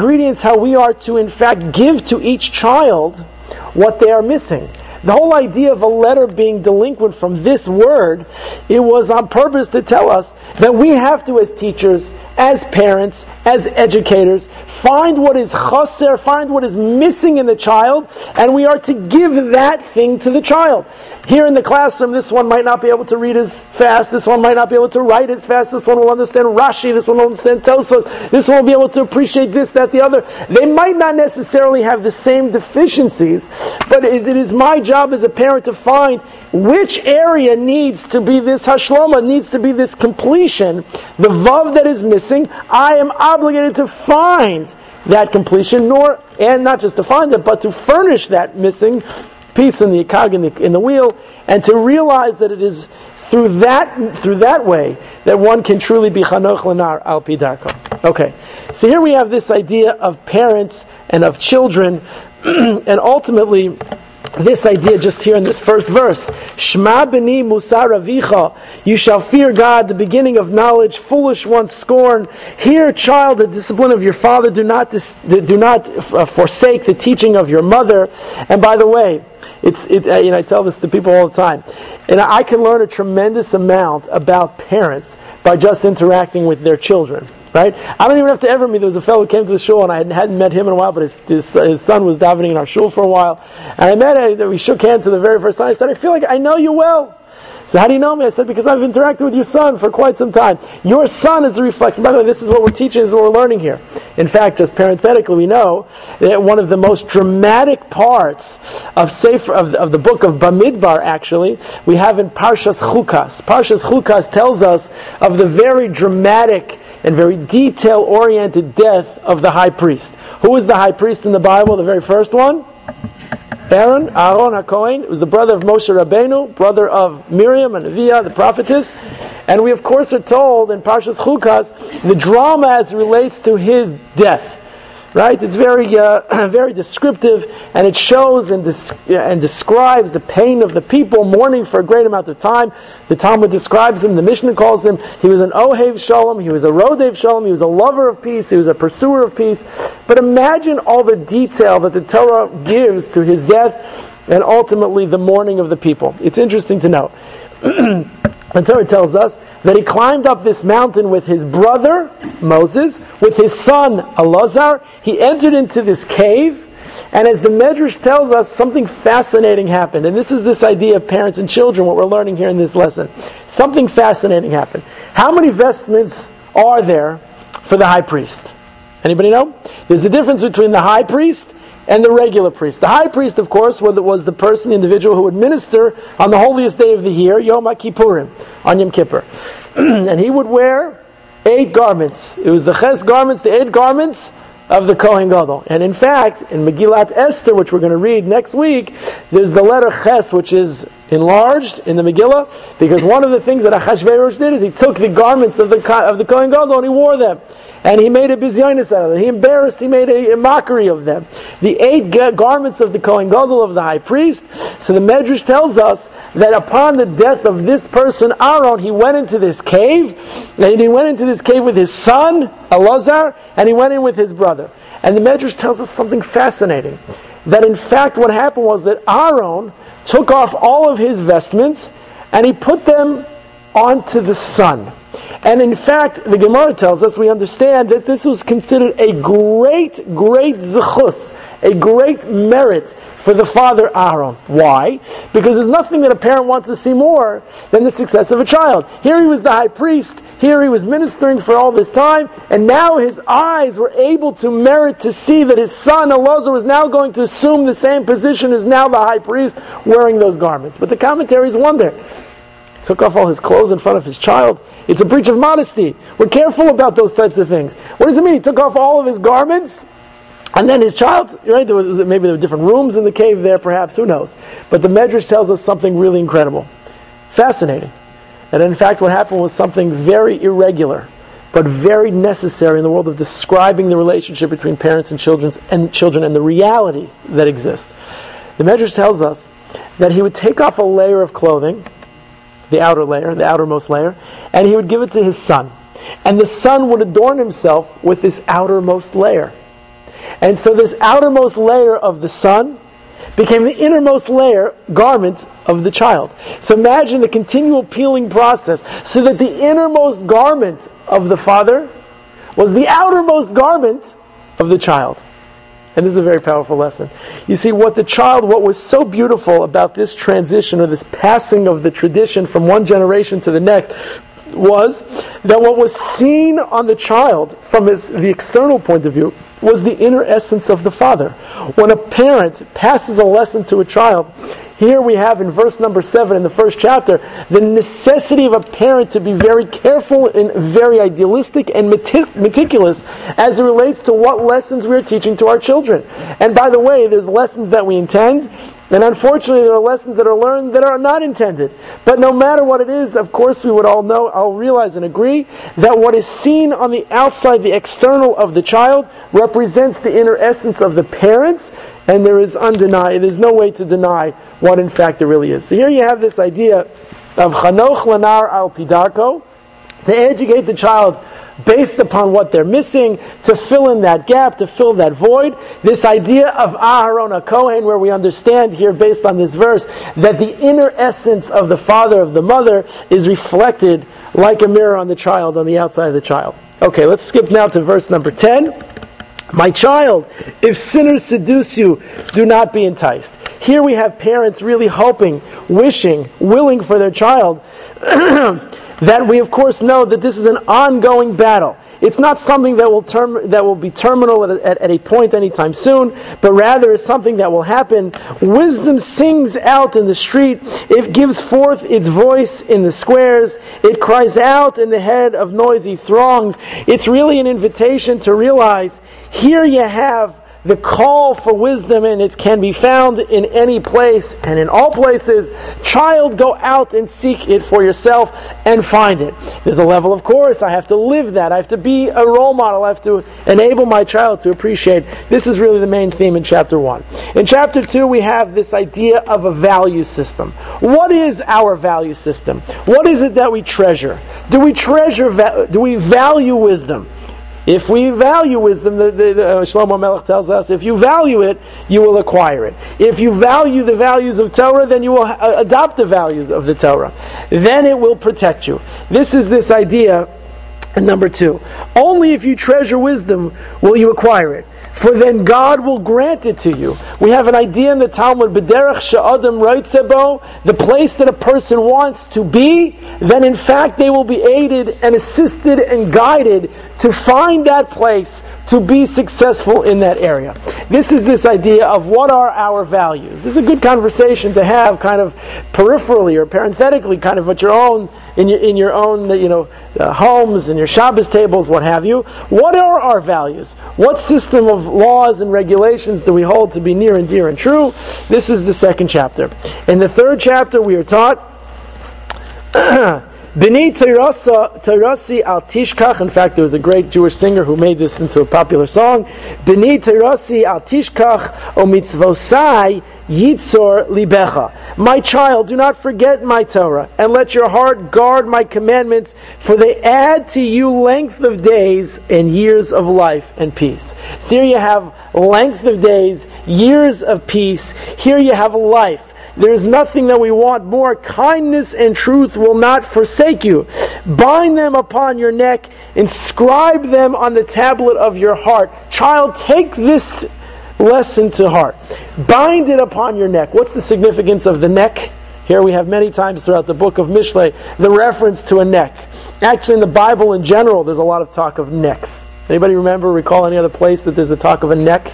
we are to in fact give to each child what they are missing. The whole idea of a letter being delinquent from this word, it was on purpose to tell us that we have to, as teachers, as parents, as educators, find what is chaser, find what is missing in the child, and we are to give that thing to the child. Here in the classroom, this one might not be able to read as fast, this one might not be able to write as fast, this one will understand Rashi, this one will understand Tosfos, this one will be able to appreciate this, that, the other. They might not necessarily have the same deficiencies, but it is my job as a parent to find which area needs to be this hashlama, needs to be this completion. The vav that is missing, I am obligated to find that completion, and not just to find it, but to furnish that missing piece in the cog in the wheel, and to realize that it is through that way that one can truly be chanoch lenar al pi darko. Okay, so here we have this idea of parents and of children, and ultimately this idea just here in this first verse. Shma b'ni musar avicha. You shall fear God, the beginning of knowledge. Foolish ones scorn. Hear, child, the discipline of your father. Do not forsake the teaching of your mother. And by the way, I tell this to people all the time. And I can learn a tremendous amount about parents by just interacting with their children. Right? I don't even have to ever meet. There was a fellow who came to the shul, and I hadn't met him in a while, but his son was davening in our shul for a while. And I met him, we shook hands for the very first time. I said, I feel like I know you well. So how do you know me? I said, because I've interacted with your son for quite some time. Your son is a reflection. By the way, this is what we're teaching, this is what we're learning here. In fact, just parenthetically, we know that one of the most dramatic parts of the book of Bamidbar, actually, we have in Parshas Chukas. Parshas Chukas tells us of the very dramatic and very detail-oriented death of the high priest. Who was the high priest in the Bible, the very first one? Aaron HaKohen. Was the brother of Moshe Rabbeinu, brother of Miriam and Neviah, the prophetess. And we of course are told in Parshas Chukas the drama as it relates to his death. Right? It's very, very descriptive, and it shows and describes the pain of the people mourning for a great amount of time. The Talmud describes him, the Mishnah calls him, he was an Ohev Shalom, he was a Rodev Shalom, he was a lover of peace, he was a pursuer of peace. But imagine all the detail that the Torah gives to his death and ultimately the mourning of the people. It's interesting to know. The Torah tells us that he climbed up this mountain with his brother, Moses, with his son, Elazar. He entered into this cave, and as the Medrash tells us, something fascinating happened. And this is this idea of parents and children, what we're learning here in this lesson. Something fascinating happened. How many vestments are there for the high priest? Anybody know? There's a difference between the high priest and the regular priest. The high priest, of course, was the person, the individual who would minister on the holiest day of the year, Yom HaKippurim, on Yom Kippur. And he would wear 8 garments. It was the ches garments, the 8 garments of the Kohen Gadol. And in fact, in Megillat Esther, which we're going to read next week, there's the letter ches, which is enlarged in the Megillah, because one of the things that Achashverosh did is he took the garments of the Kohen Gadol and he wore them. And he made a bizyonis out of them. He made a mockery of them. The 8 garments of the Kohen Gadol, of the high priest. So the Medrash tells us that upon the death of this person, Aaron, he went into this cave, and he went into this cave with his son, Elazar, and he went in with his brother. And the Medrash tells us something fascinating. That in fact what happened was that Aaron took off all of his vestments, and he put them onto the son. And in fact, the Gemara tells us, we understand that this was considered a great zechus, a great merit for the father Aaron. Why? Because there's nothing that a parent wants to see more than the success of a child. Here he was the high priest, here he was ministering for all this time, and now his eyes were able to merit to see that his son Elazar was now going to assume the same position as now the high priest, wearing those garments. But the commentaries wonder, took off all his clothes in front of his child. It's a breach of modesty. We're careful about those types of things. What does it mean? He took off all of his garments, and then his child, right? Maybe there were different rooms in the cave there, perhaps, who knows? But the Medrash tells us something really incredible. Fascinating. And in fact, what happened was something very irregular, but very necessary in the world of describing the relationship between parents and children and the realities that exist. The Medrash tells us that he would take off a layer of clothing, the outer layer, the outermost layer, and he would give it to his son. And the son would adorn himself with this outermost layer. And so this outermost layer of the son became the innermost layer, garment of the child. So imagine the continual peeling process, so that the innermost garment of the father was the outermost garment of the child. And this is a very powerful lesson. You see, what was so beautiful about this transition, or this passing of the tradition from one generation to the next, was that what was seen on the child from the external point of view was the inner essence of the father. When a parent passes a lesson to a child, here we have in verse number 7 in the first chapter, the necessity of a parent to be very careful and very idealistic and meticulous as it relates to what lessons we are teaching to our children. And by the way, there's lessons that we intend, and unfortunately there are lessons that are learned that are not intended. But no matter what it is, of course we would all realize and agree that what is seen on the outside, the external of the child, represents the inner essence of the parents, and there's no way to deny what in fact it really is. So here you have this idea of chanoch lanar al pidarko, to educate the child based upon what they're missing, to fill in that gap, to fill that void. This idea of Aharon HaKohen, where we understand here based on this verse that the inner essence of the father, of the mother, is reflected like a mirror on the child, on the outside of the child. Okay, let's skip now to verse number 10. My child, if sinners seduce you, do not be enticed. Here we have parents really hoping, wishing, willing for their child that we of course know that this is an ongoing battle. It's not something that will be terminal at a point anytime soon, but rather it's something that will happen. Wisdom sings out in the street. It gives forth its voice in the squares. It cries out in the head of noisy throngs. It's really an invitation to realize here you have the call for wisdom, and it can be found in any place and in all places. Child, go out and seek it for yourself and find it. There's a level, of course, I have to live that. I have to be a role model. I have to enable my child to appreciate. This is really the main theme in chapter 1. In chapter 2, we have this idea of a value system. What is our value system? What is it that we treasure? Do we value wisdom? If we value wisdom, Shlomo Melech tells us, if you value it, you will acquire it. If you value the values of Torah, then you will adopt the values of the Torah. Then it will protect you. This is this idea. And number 2, only if you treasure wisdom will you acquire it, for then God will grant it to you. We have an idea in the Talmud, B'derech she'adam rotzeh bo, the place that a person wants to be, then in fact they will be aided and assisted and guided to find that place, to be successful in that area. This is this idea of what are our values. This is a good conversation to have kind of peripherally or parenthetically, kind of at your own, in your own homes and your Shabbos tables, what have you. What are our values? What system of laws and regulations do we hold to be near and dear and true? This is the second chapter. In the third chapter we are taught B'ni Teirasi al Tishkach. In fact, there was a great Jewish singer who made this into a popular song. B'ni Teirasi al Tishkach o mitzvosai yitzor libecha. My child, do not forget my Torah, and let your heart guard my commandments, for they add to you length of days and years of life and peace. So here you have length of days, years of peace. Here you have life. There is nothing that we want more. Kindness and truth will not forsake you. Bind them upon your neck. Inscribe them on the tablet of your heart. Child, take this lesson to heart. Bind it upon your neck. What's the significance of the neck? Here we have many times throughout the book of Mishlei the reference to a neck. Actually, in the Bible in general, there's a lot of talk of necks. Anybody recall any other place that there's a talk of a neck?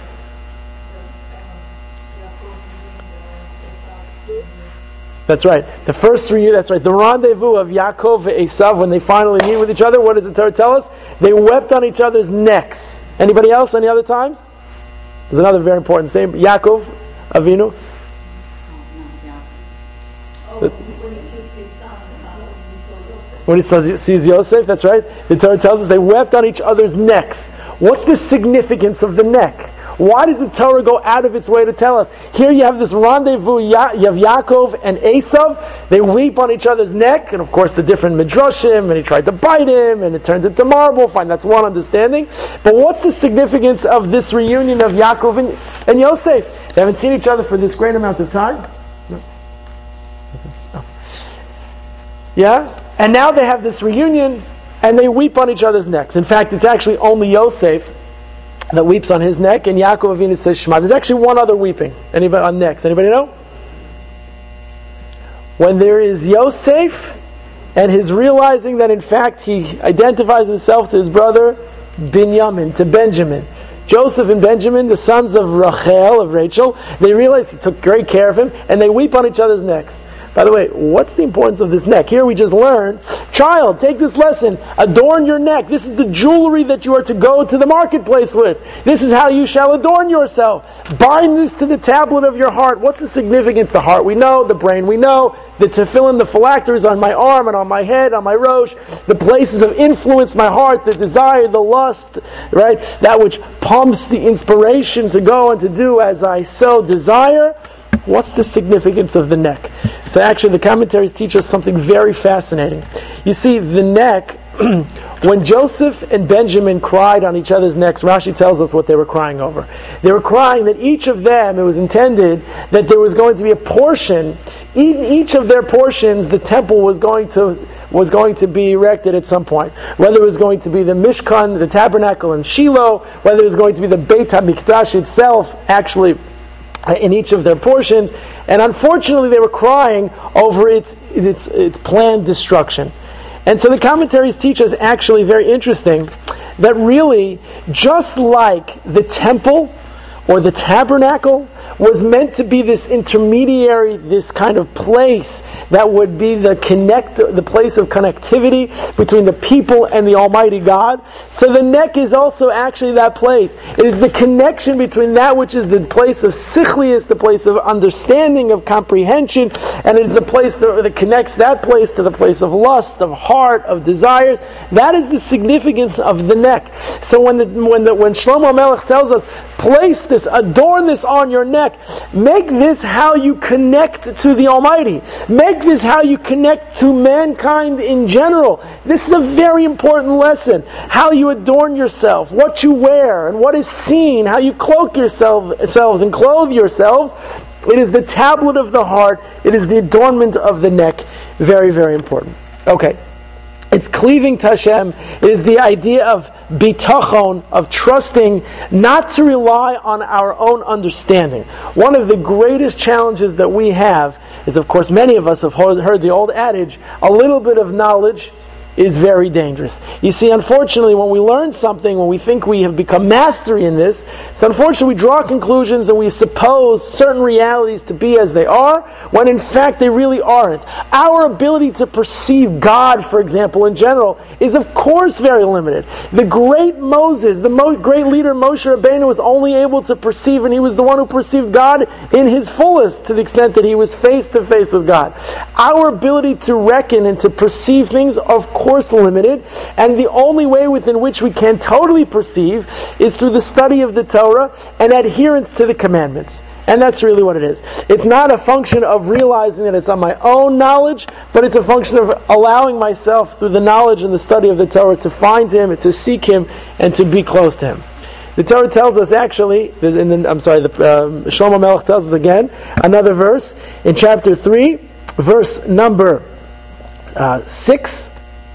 That's right. The first 3 years, that's right. The rendezvous of Yaakov and Esav, when they finally meet with each other, what does the Torah tell us? They wept on each other's necks. Anybody else? Any other times? There's another very important name. Yaakov, Avinu. When he sees Yosef, that's right. The Torah tells us they wept on each other's necks. What's the significance of the neck? Why does the Torah go out of its way to tell us? Here you have this rendezvous, you have Yaakov and Esav, they weep on each other's neck, and of course the different midrashim, and he tried to bite him, and it turned into marble, fine, that's one understanding. But what's the significance of this reunion of Yaakov and Yosef? They haven't seen each other for this great amount of time. No. Yeah? And now they have this reunion, and they weep on each other's necks. In fact, it's actually only Yosef that weeps on his neck, and Yaakov Avinu says Shema. There's actually one other weeping. Anybody on necks? Anybody know? When there is Yosef and his realizing that in fact he identifies himself to his brother Binyamin, to Benjamin. Joseph and Benjamin, the sons of Rachel, of Rachel, they realize he took great care of him, and they weep on each other's necks. By the way, what's the importance of this neck? Here we just learned, child, take this lesson, adorn your neck. This is the jewelry that you are to go to the marketplace with. This is how you shall adorn yourself. Bind this to the tablet of your heart. What's the significance? The heart we know, the brain we know, the tefillin, the phylacteries on my arm and on my head, on my rosh, the places of influence, my heart, the desire, the lust, right? That which pumps the inspiration to go and to do as I so desire. What's the significance of the neck? So actually the commentaries teach us something very fascinating. You see, the neck, when Joseph and Benjamin cried on each other's necks, Rashi tells us what they were crying over. They were crying that each of them, it was intended that there was going to be a portion, in each of their portions the temple was going to be erected at some point. Whether it was going to be the Mishkan, the tabernacle in Shiloh, whether it was going to be the Beit HaMikdash itself, actually in each of their portions, and unfortunately they were crying over its planned destruction. And so the commentaries teach us, actually very interesting, that really just like the temple or the tabernacle was meant to be this intermediary, this kind of place that would be the place of connectivity between the people and the Almighty God. So the neck is also actually that place. It is the connection between that which is the place of sichlius, the place of understanding, of comprehension, and it is the place that connects that place to the place of lust, of heart, of desires. That is the significance of the neck. So when Shlomo Melech tells us, place this, adorn this on your neck, make this how you connect to the Almighty. Make this how you connect to mankind in general. This is a very important lesson. How you adorn yourself, what you wear, and what is seen, how you cloak yourselves and clothe yourselves. It is the tablet of the heart. It is the adornment of the neck. Very, very important. Okay. It's cleaving to Hashem. It is the idea of bitachon, of trusting, not to rely on our own understanding. One of the greatest challenges that we have is, of course, many of us have heard the old adage, a little bit of knowledge is very dangerous. You see, unfortunately, when we learn something, when we think we have become mastery in this, so unfortunately we draw conclusions and we suppose certain realities to be as they are, when in fact they really aren't. Our ability to perceive God, for example, in general, is of course very limited. The great Moses, the great leader Moshe Rabbeinu, was only able to perceive, and he was the one who perceived God in his fullest, to the extent that he was face to face with God. Our ability to reckon and to perceive things, of course, limited, and the only way within which we can totally perceive is through the study of the Torah and adherence to the commandments. And that's really what it is. It's not a function of realizing that it's on my own knowledge, but it's a function of allowing myself through the knowledge and the study of the Torah to find Him, and to seek Him, and to be close to Him. The Torah tells us actually, Shlomo Melech tells us again, another verse in chapter 3, verse number 6.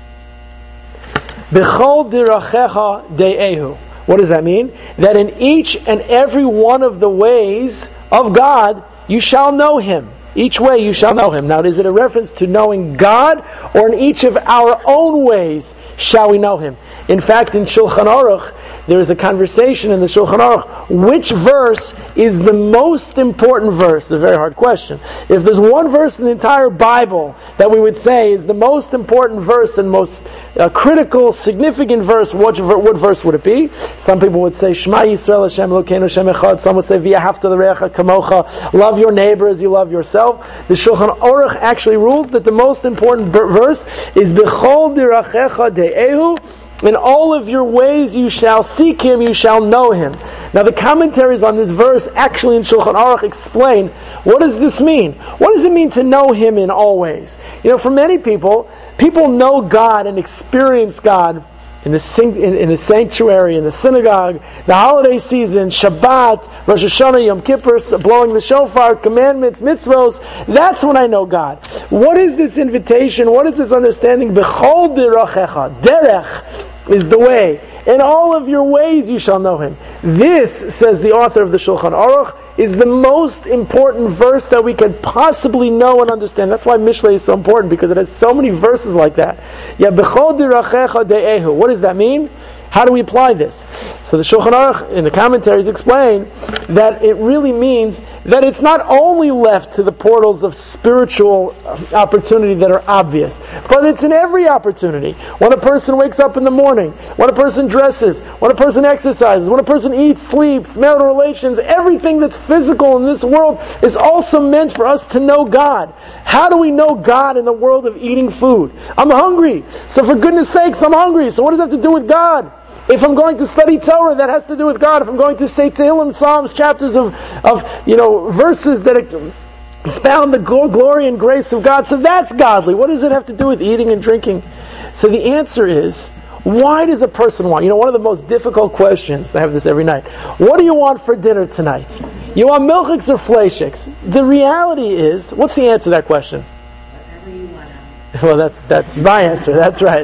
B'chol dirachecha de'ehu. What does that mean? That in each and every one of the ways of God, you shall know Him. Each way you shall know Him. Now, is it a reference to knowing God, or in each of our own ways shall we know Him? In fact, in Shulchan Aruch, there is a conversation in the Shulchan Aruch. Which verse is the most important verse? It's a very hard question. If there's one verse in the entire Bible that we would say is the most important verse and most critical, significant verse, what verse would it be? Some people would say, Shema Yisrael Hashem Elokeinu Hashem Echad. Some would say, V'ahavta l'reacha kamocha. Love your neighbor as you love yourself. The Shulchan Aruch actually rules that the most important verse is B'chol dirachecha de'ehu. In all of your ways you shall seek Him, you shall know Him. Now the commentaries on this verse actually in Shulchan Aruch explain, what does this mean? What does it mean to know Him in all ways? You know, for many people know God and experience God in the sanctuary, in the synagogue, the holiday season, Shabbat, Rosh Hashanah, Yom Kippur, blowing the shofar, commandments, mitzvos. That's when I know God. What is this invitation? What is this understanding? B'chol dirachecha. Derech is the way. In all of your ways you shall know Him. This, says the author of the Shulchan Aruch, is the most important verse that we could possibly know and understand. That's why Mishlei is so important, because it has so many verses like that. Ya b'chol dirachecha de'ehu. What does that mean? How do we apply this? So the Shulchan Aruch in the commentaries explain that it really means that it's not only left to the portals of spiritual opportunity that are obvious, but it's in every opportunity. When a person wakes up in the morning, when a person dresses, when a person exercises, when a person eats, sleeps, marital relations, everything that's physical in this world is also meant for us to know God. How do we know God in the world of eating food? I'm hungry. So for goodness sakes, I'm hungry. So what does that have to do with God? If I'm going to study Torah, that has to do with God. If I'm going to say Tehillim, Psalms, chapters of verses that expound the glory and grace of God, so that's godly. What does it have to do with eating and drinking? So the answer is, why does a person want? One of the most difficult questions, I have this every night. What do you want for dinner tonight? You want milchiks or fleishiks? The reality is, what's the answer to that question? Whatever you want. Well, that's my answer. That's right.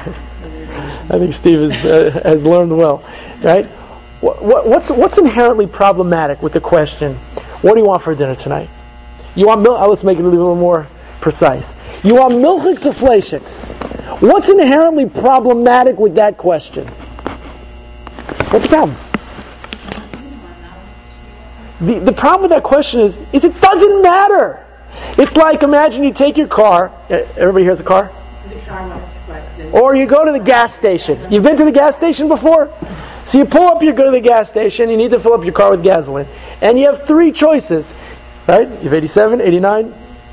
I think Steve has learned well, right? What's inherently problematic with the question, what do you want for dinner tonight? You want milk? Let's make it a little more precise. You want milchiks or fleishiks? What's inherently problematic with that question? What's the problem? The problem with that question is it doesn't matter. It's like, imagine you take your car. Everybody here's a car? The car marks question. Or you go to the gas station. You've been to the gas station before? So you pull up, you go to the gas station, you need to fill up your car with gasoline. And you have three choices. Right? You have 87, 89,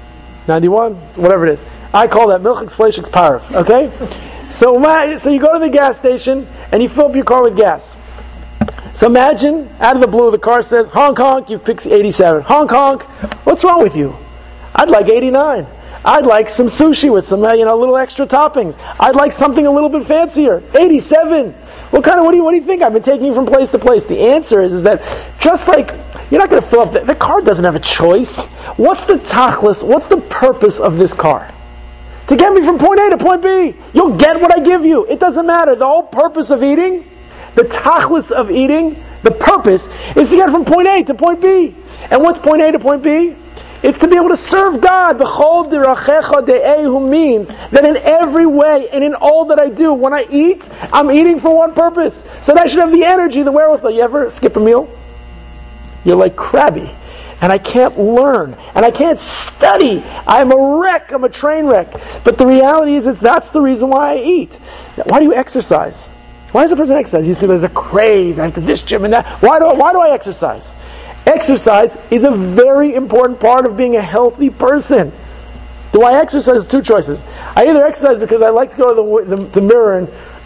91, whatever it is. I call that milchix, fleshix, parv. Okay? So you go to the gas station and you fill up your car with gas. So imagine, out of the blue, the car says, honk honk, you've picked 87. Honk honk, what's wrong with you? I'd like 89. I'd like some sushi with some, little extra toppings. I'd like something a little bit fancier. 87. What do you think? I've been taking you from place to place. The answer is that just like, you're not going to fill up, the car doesn't have a choice. What's the tachlis, what's the purpose of this car? To get me from point A to point B. You'll get what I give you. It doesn't matter. The whole purpose of eating, the tachlis of eating, the purpose is to get from point A to point B. And what's point A to point B? It's to be able to serve God. B'chol derachecha de'ehu means that in every way and in all that I do, when I eat, I'm eating for one purpose. So that I should have the energy, the wherewithal. You ever skip a meal? You're like crabby. And I can't learn. And I can't study. I'm a wreck. I'm a train wreck. But the reality is that's the reason why I eat. Why do you exercise? Why does a person exercise? You say there's a craze. I have to this gym and that. Why do I exercise? Exercise is a very important part of being a healthy person. Do I exercise? Two choices. I either exercise because I like to go to the mirror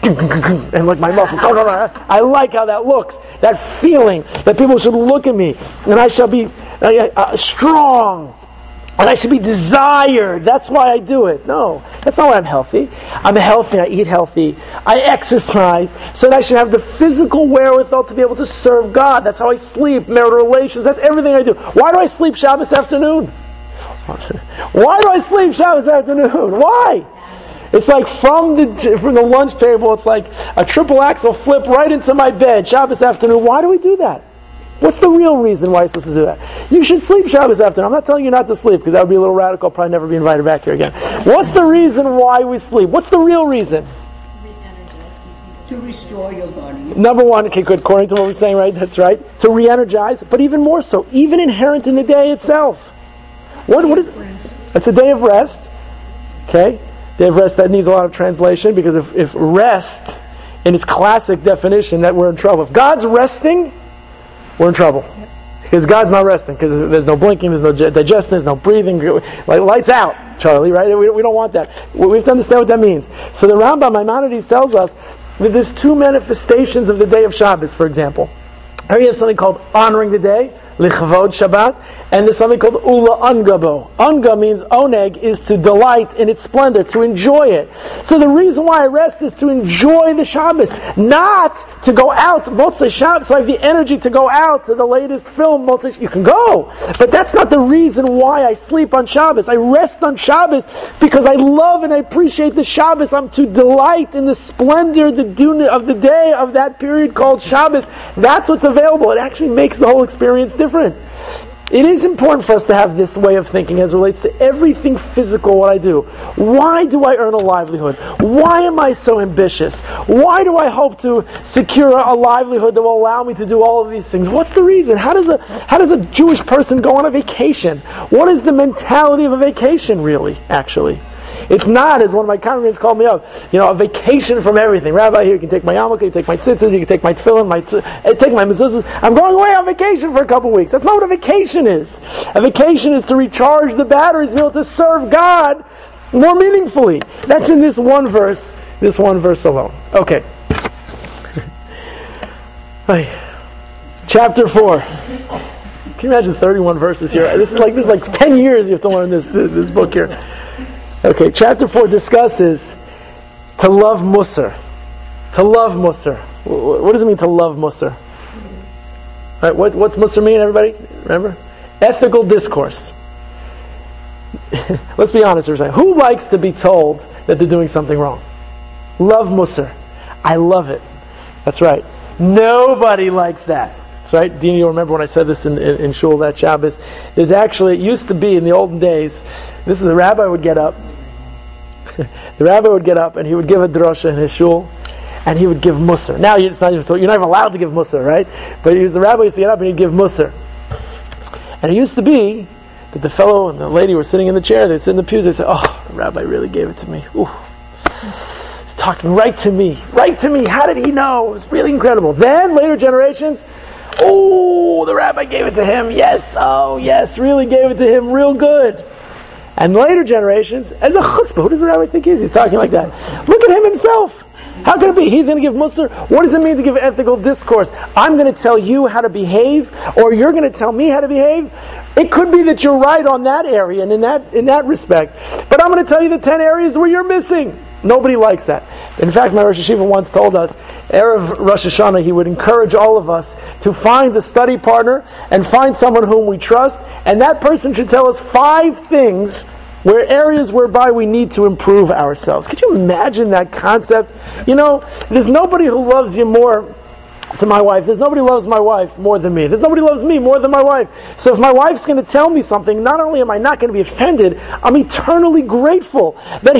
and like my muscles. I like how that looks. That feeling that people should look at me and I shall be strong. And I should be desired. That's why I do it. No, that's not why I'm healthy. I'm healthy, I eat healthy, I exercise, so that I should have the physical wherewithal to be able to serve God. That's how I sleep, marital relations, that's everything I do. Why do I sleep Shabbos afternoon? Why do I sleep Shabbos afternoon? Why? It's like from the lunch table, it's like a triple axle flip right into my bed, Shabbos afternoon. Why do we do that? What's the real reason why you're supposed to do that? You should sleep Shabbos afternoon. I'm not telling you not to sleep because that would be a little radical. I'll probably never be invited back here again. What's the reason why we sleep? What's the real reason? To restore your body. Number one, okay, good. According to what we're saying, right? That's right. To re-energize, but even more so, even inherent in the day itself. What is it? It's a day of rest. Okay? Day of rest, that needs a lot of translation because if rest, in its classic definition, that we're in trouble. If God's resting, we're in trouble. Because God's not resting. Because there's no blinking, there's no digestion, there's no breathing. Like lights out, Charlie, right? We don't want that. We have to understand what that means. So the Rambam Maimonides tells us that there's two manifestations of the day of Shabbos, for example. Here you have something called honoring the day, Lichavod Shabbat, and there's something called Ula Ungabo. Unga means oneg, is to delight in its splendor, to enjoy it. So the reason why I rest is to enjoy the Shabbos, not to go out, Motzei Shabbos, so I have the energy to go out to the latest film, Motzei, you can go. But that's not the reason why I sleep on Shabbos. I rest on Shabbos because I love and I appreciate the Shabbos. I'm to delight in the splendor, the duna of the day of that period called Shabbos. That's what's available. It actually makes the whole experience different. It is important for us to have this way of thinking as relates to everything physical, what I do. Why do I earn a livelihood? Why am I so ambitious? Why do I hope to secure a livelihood that will allow me to do all of these things? What's the reason? How does a Jewish person go on a vacation? What is the mentality of a vacation really, actually? It's not, as one of my congregants called me up, a vacation from everything. Rabbi, here you can take my yarmulke, you can take my tzitzis, you can take my tefillin, take my mezuzahs. I'm going away on vacation for a couple of weeks. That's not what a vacation is. A vacation is to recharge the batteries, be able to serve God more meaningfully. That's in this one verse alone. Okay. Chapter 4. Can you imagine 31 verses here? This is like 10 years you have to learn this book here. Okay, chapter 4 discusses to love Musar. To love Musar. What does it mean to love Musar? Right, what's Musar mean, everybody? Remember? Ethical discourse. Let's be honest for a second. Who likes to be told that they're doing something wrong? Love Musar. I love it. That's right. Nobody likes that. That's right. Dina, you'll remember when I said this in Shul that Shabbos. There's actually, it used to be in the olden days, the rabbi would get up. The rabbi would get up and he would give a drasha in his shul, and he would give musar. Now it's not even so. You're not even allowed to give musar, right? But the rabbi used to get up and he'd give musar. And it used to be that the fellow and the lady were sitting in the chair, they sit in the pews, they say, oh, the rabbi really gave it to me. Ooh. He's talking right to me. How did he know? It was really incredible. Then, later generations, oh, the rabbi gave it to him. Yes, really gave it to him real good. And later generations, as a chutzpah, who does the rabbi think he is? He's talking like that. Look at him himself. How could it be? He's going to give Musar. What does it mean to give ethical discourse? I'm going to tell you how to behave, or you're going to tell me how to behave. It could be that you're right on that area and in that respect. But I'm going to tell you the 10 areas where you're missing. Nobody likes that. In fact, my Rosh Hashiva once told us, Erev Rosh Hashanah, he would encourage all of us to find a study partner and find someone whom we trust, and that person should tell us 5 things areas whereby we need to improve ourselves. Could you imagine that concept? There's nobody who loves you more. To my wife, there's nobody who loves my wife more than me. There's nobody who loves me more than my wife. So if my wife's going to tell me something, not only am I not going to be offended, I'm eternally grateful that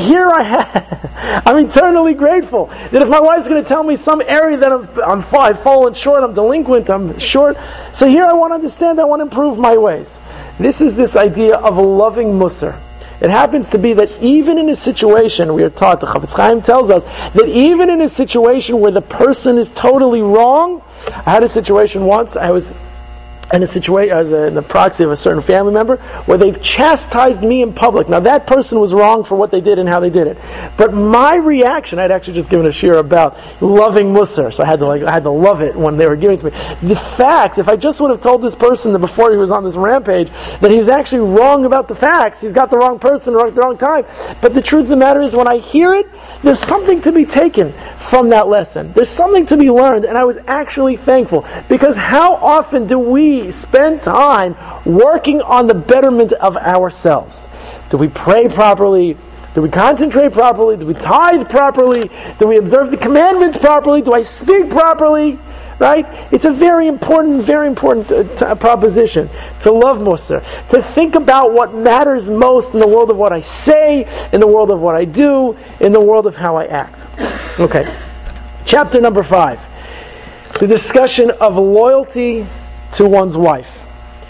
I'm eternally grateful that if my wife's going to tell me some area that I've fallen short, I'm delinquent, I'm short. So here I want to understand, I want to improve my ways. This is this idea of a loving Musar. It happens to be that even in a situation, we are taught, the Chafetz Chaim tells us, that even in a situation where the person is totally wrong, I had a situation once, I was in the proxy of a certain family member, where they chastised me in public. Now that person was wrong for what they did and how they did it. But my reaction, I'd actually just given a shir about loving Musar, so I had to love it when they were giving it to me. The fact, if I just would have told this person that before he was on this rampage, that he was actually wrong about the facts, he's got the wrong person at the wrong time. But the truth of the matter is, when I hear it, there's something to be taken from that lesson. There's something to be learned, and I was actually thankful. Because how often do we spend time working on the betterment of ourselves? Do we pray properly? Do we concentrate properly? Do we tithe properly? Do we observe the commandments properly? Do I speak properly? Right? It's a very important proposition to love Musar. To think about what matters most in the world of what I say, in the world of what I do, in the world of how I act. Okay. Chapter number 5. The discussion of loyalty to one's wife.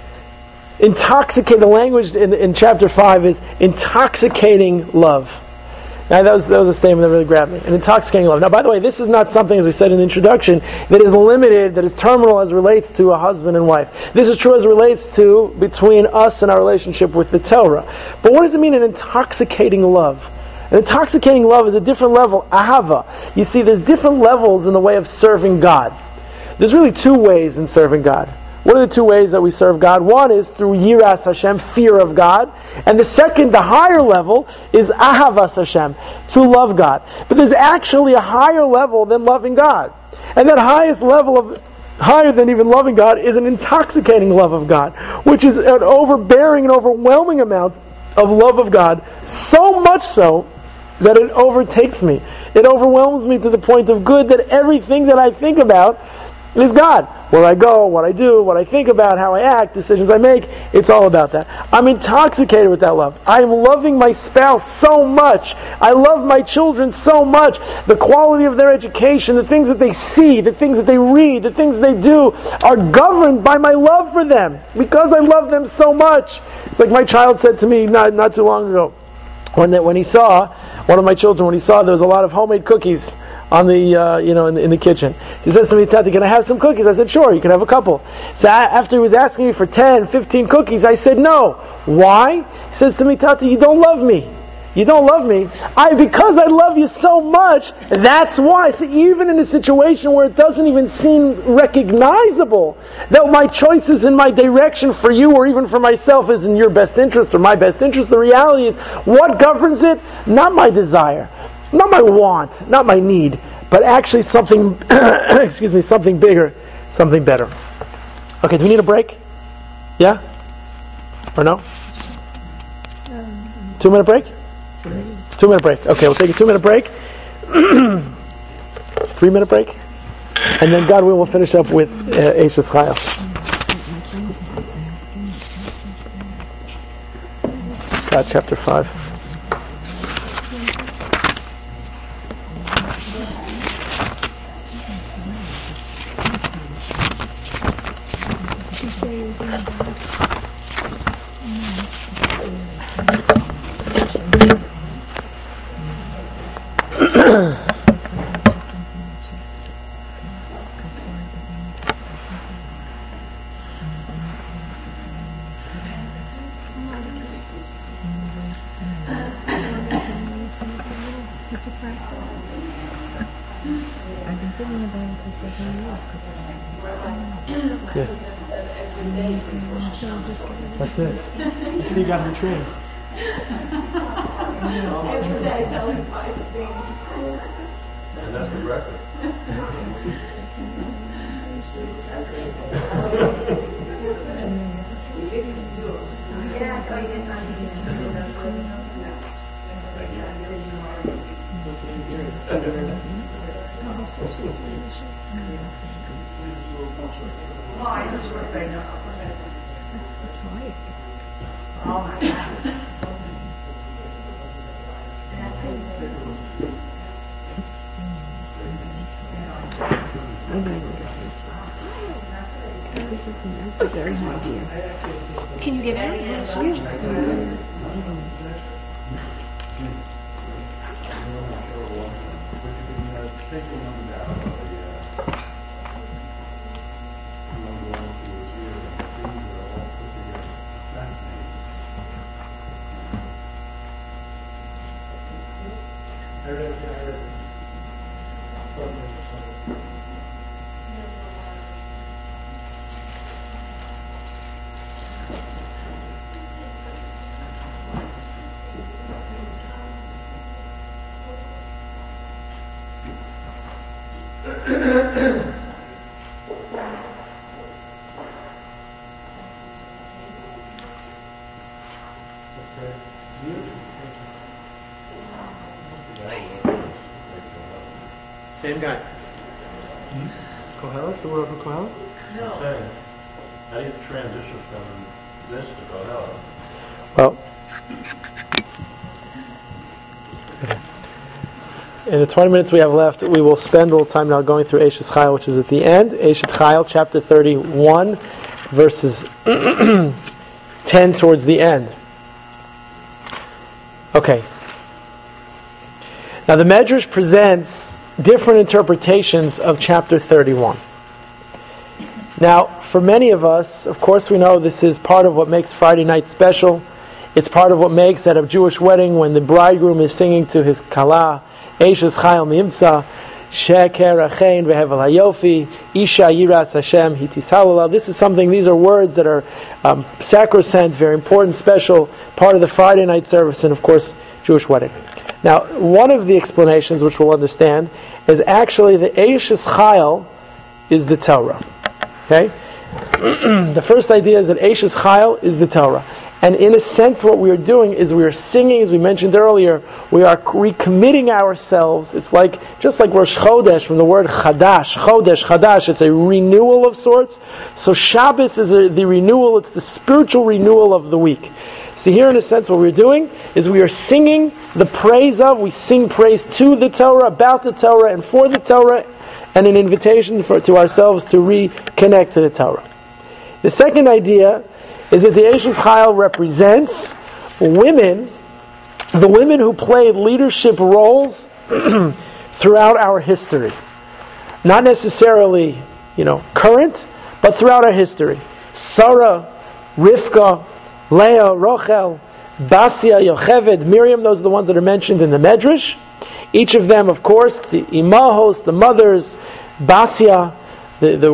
The language in chapter 5 is intoxicating love. Now that was a statement that really grabbed me. An intoxicating love. Now, by the way, this is not something, as we said in the introduction, that is limited, that is terminal as relates to a husband and wife. This is true as relates to between us and our relationship with the Torah. But what does it mean, an intoxicating love? An intoxicating love is a different level, ahava. You see, there's different levels in the way of serving God. There's really 2 ways in serving God. What are the 2 ways that we serve God? One is through yiras Hashem, fear of God. And the second, the higher level, is ahavas Hashem, to love God. But there's actually a higher level than loving God. And that highest level higher than even loving God, is an intoxicating love of God, which is an overbearing and overwhelming amount of love of God, so much so that it overtakes me. It overwhelms me to the point of good that everything that I think about is God. Where I go, what I do, what I think about, how I act, decisions I make, it's all about that. I'm intoxicated with that love. I'm loving my spouse so much. I love my children so much. The quality of their education, the things that they see, the things that they read, the things they do are governed by my love for them. Because I love them so much. It's like my child said to me not too long ago, when he saw, one of my children, when he saw there was a lot of homemade cookies on the in the kitchen. He says to me, Tati, can I have some cookies? I said, sure, you can have a couple. So after he was asking me for 10, 15 cookies, I said, no. Why? He says to me, Tati, you don't love me. You don't love me. Because I love you so much, that's why. So even in a situation where it doesn't even seem recognizable that my choices in my direction for you or even for myself is in your best interest or my best interest, the reality is, what governs it? Not my desire. Not my want, not my need, but actually something, something bigger, something better. Okay, do we need a break? Yeah? Or no? 2-minute break? 2-minute break. Okay, we'll take a 2-minute break. 3-minute break. And then God will finish up with Eishes Chayil. God, chapter 5. a fractal? I've been thinking about it for several years. Yes. That's it. See, you got her trained. And that's for breakfast. This is very hard, dear. Can you get out? Yes, Same guy. Kohelet? The word for Kohelet? No. I'm saying, how do you transition from this to Kohelet? Well, in the 20 minutes we have left, we will spend a little time now going through Eishes Chayil, which is at the end. Eishes Chayil, chapter 31, verses 10 towards the end. Okay. Now the Medrash presents different interpretations of chapter 31. Now, for many of us, of course we know this is part of what makes Friday night special. It's part of what makes at a Jewish wedding when the bridegroom is singing to his kala, Eishes Chayil Mi'imtza, Sheker Achein Vehevel Hayofi, Isha Yiras Hashem Hitishalala. This is something, these are words that are sacrosanct, very important, special, part of the Friday night service and of course Jewish wedding. Now, one of the explanations which we'll understand is actually the Eishes Chayil is the Torah. Okay? The first idea is that Eishes Chayil is the Torah. And in a sense what we are doing is we are singing, as we mentioned earlier, we are recommitting ourselves. It's like, just like Rosh Chodesh, from the word Chadash, Chodesh, Chadash, it's a renewal of sorts. So Shabbos is the renewal, it's the spiritual renewal of the week. So here in a sense what we're doing is we are singing the praise of, we sing praise to the Torah, about the Torah, and for the Torah, and an invitation to ourselves to reconnect to the Torah. The second idea is that the Eishes Chayil represents women, the women who played leadership roles throughout our history. Not necessarily, current, but throughout our history. Sarah, Rivka, Leah, Rochel, Basia, Yocheved, Miriam, those are the ones that are mentioned in the Medrash. Each of them, of course, the imahos, the mothers, Basia, the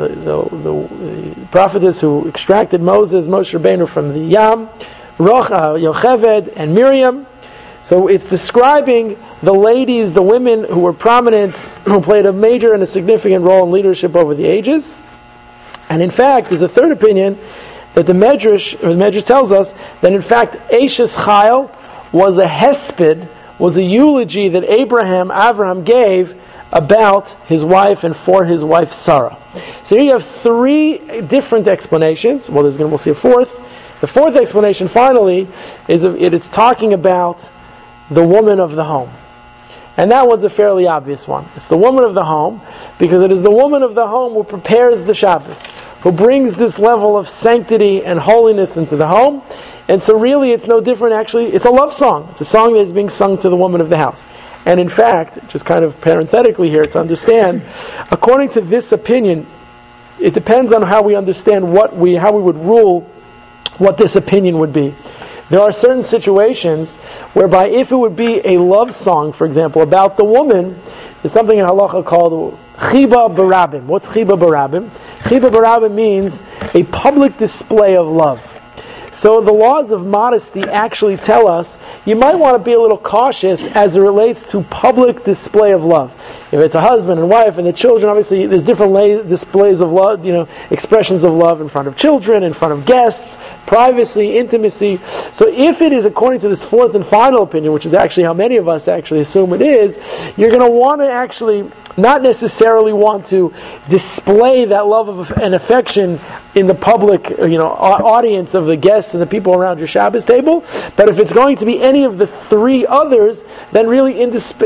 prophetess who extracted Moshe Rabbeinu from the Yam, Yocheved, and Miriam. So it's describing the ladies, the women who were prominent, who played a major and a significant role in leadership over the ages. And in fact, there's a third opinion that the Medrash tells us that in fact Eishes Chayil was a hesped, was a eulogy that Abraham gave about his wife and for his wife Sarah. So here you have three different explanations. Well, we'll see a fourth. The fourth explanation, finally, is it's talking about the woman of the home. And that one's a fairly obvious one. It's the woman of the home, because it is the woman of the home who prepares the Shabbos, who brings this level of sanctity and holiness into the home. And so really it's no different, actually, it's a love song. It's a song that is being sung to the woman of the house. And in fact, just kind of parenthetically here to understand, according to this opinion, it depends on how we understand how we would rule what this opinion would be. There are certain situations whereby if it would be a love song, for example, about the woman, there's something in halacha called chiba barabim. What's chiba barabim? Chiba barabim means a public display of love. So the laws of modesty actually tell us you might want to be a little cautious as it relates to public display of love. If it's a husband and wife and the children, obviously there's different displays of love, expressions of love in front of children, in front of guests, privacy, intimacy. So if it is according to this fourth and final opinion, which is actually how many of us actually assume it is, you're going to want to actually not necessarily want to display that love and affection in the public, audience of the guests and the people around your Shabbos table. But if it's going to be any of the three others, then really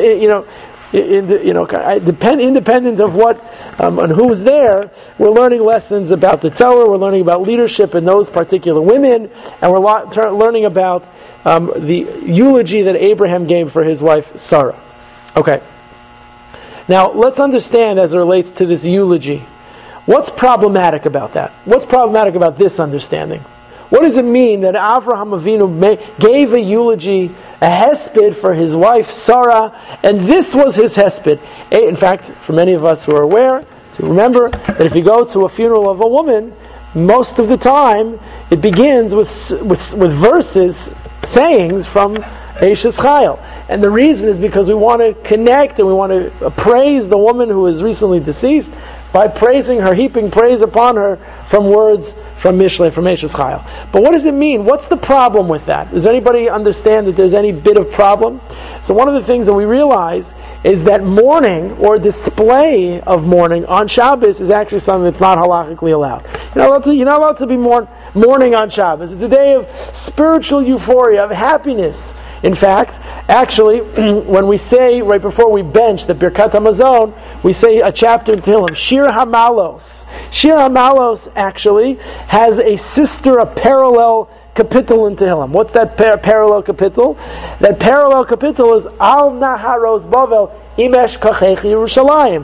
independent of what and who's there, we're learning lessons about the Torah. We're learning about leadership in those particular women, and we're learning about the eulogy that Abraham gave for his wife Sarah. Okay. Now, let's understand as it relates to this eulogy, what's problematic about that? What's problematic about this understanding? What does it mean that Avraham Avinu gave a eulogy, a hesped for his wife Sarah, and this was his hesped? In fact, for many of us who are aware, to remember that if you go to a funeral of a woman, most of the time it begins with verses, sayings from Eishes Chayil. And the reason is because we want to connect and we want to praise the woman who is recently deceased by praising her, heaping praise upon her from words from Mishlei, from Eishes Chayil. But what does it mean? What's the problem with that? Does anybody understand that there's any bit of problem? So one of the things that we realize is that mourning or display of mourning on Shabbos is actually something that's not halachically allowed. You're not allowed to be mourning on Shabbos. It's a day of spiritual euphoria, of happiness. In fact, actually, when we say, right before we bench the Birkat HaMazon, we say a chapter in Tehillim, Shir HaMalos. Shir HaMalos actually has a parallel kapitel in Tehillim. What's that parallel kapitel? That parallel kapitel is Al Naharos Bavel Imesh Kachech Yerushalayim.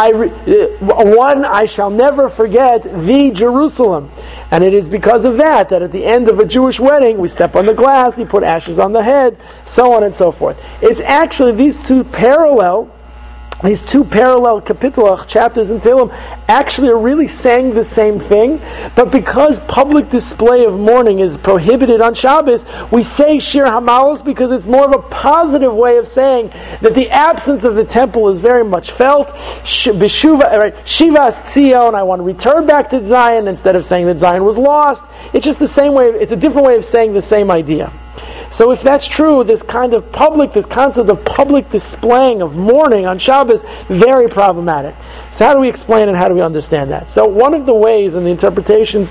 I shall never forget the Jerusalem. And it is because of that at the end of a Jewish wedding, we step on the glass, we put ashes on the head, so on and so forth. It's actually these two parallel kapitelach chapters in Tehillim actually are really saying the same thing, but because public display of mourning is prohibited on Shabbos, we say Shir HaMalos because it's more of a positive way of saying that the absence of the temple is very much felt. Shivas Tzion, I want to return back to Zion instead of saying that Zion was lost. It's just the same way, it's a different way of saying the same idea. So if that's true, this concept of public displaying of mourning on Shabbos, very problematic. So how do we explain and how do we understand that? So one of the ways and the interpretations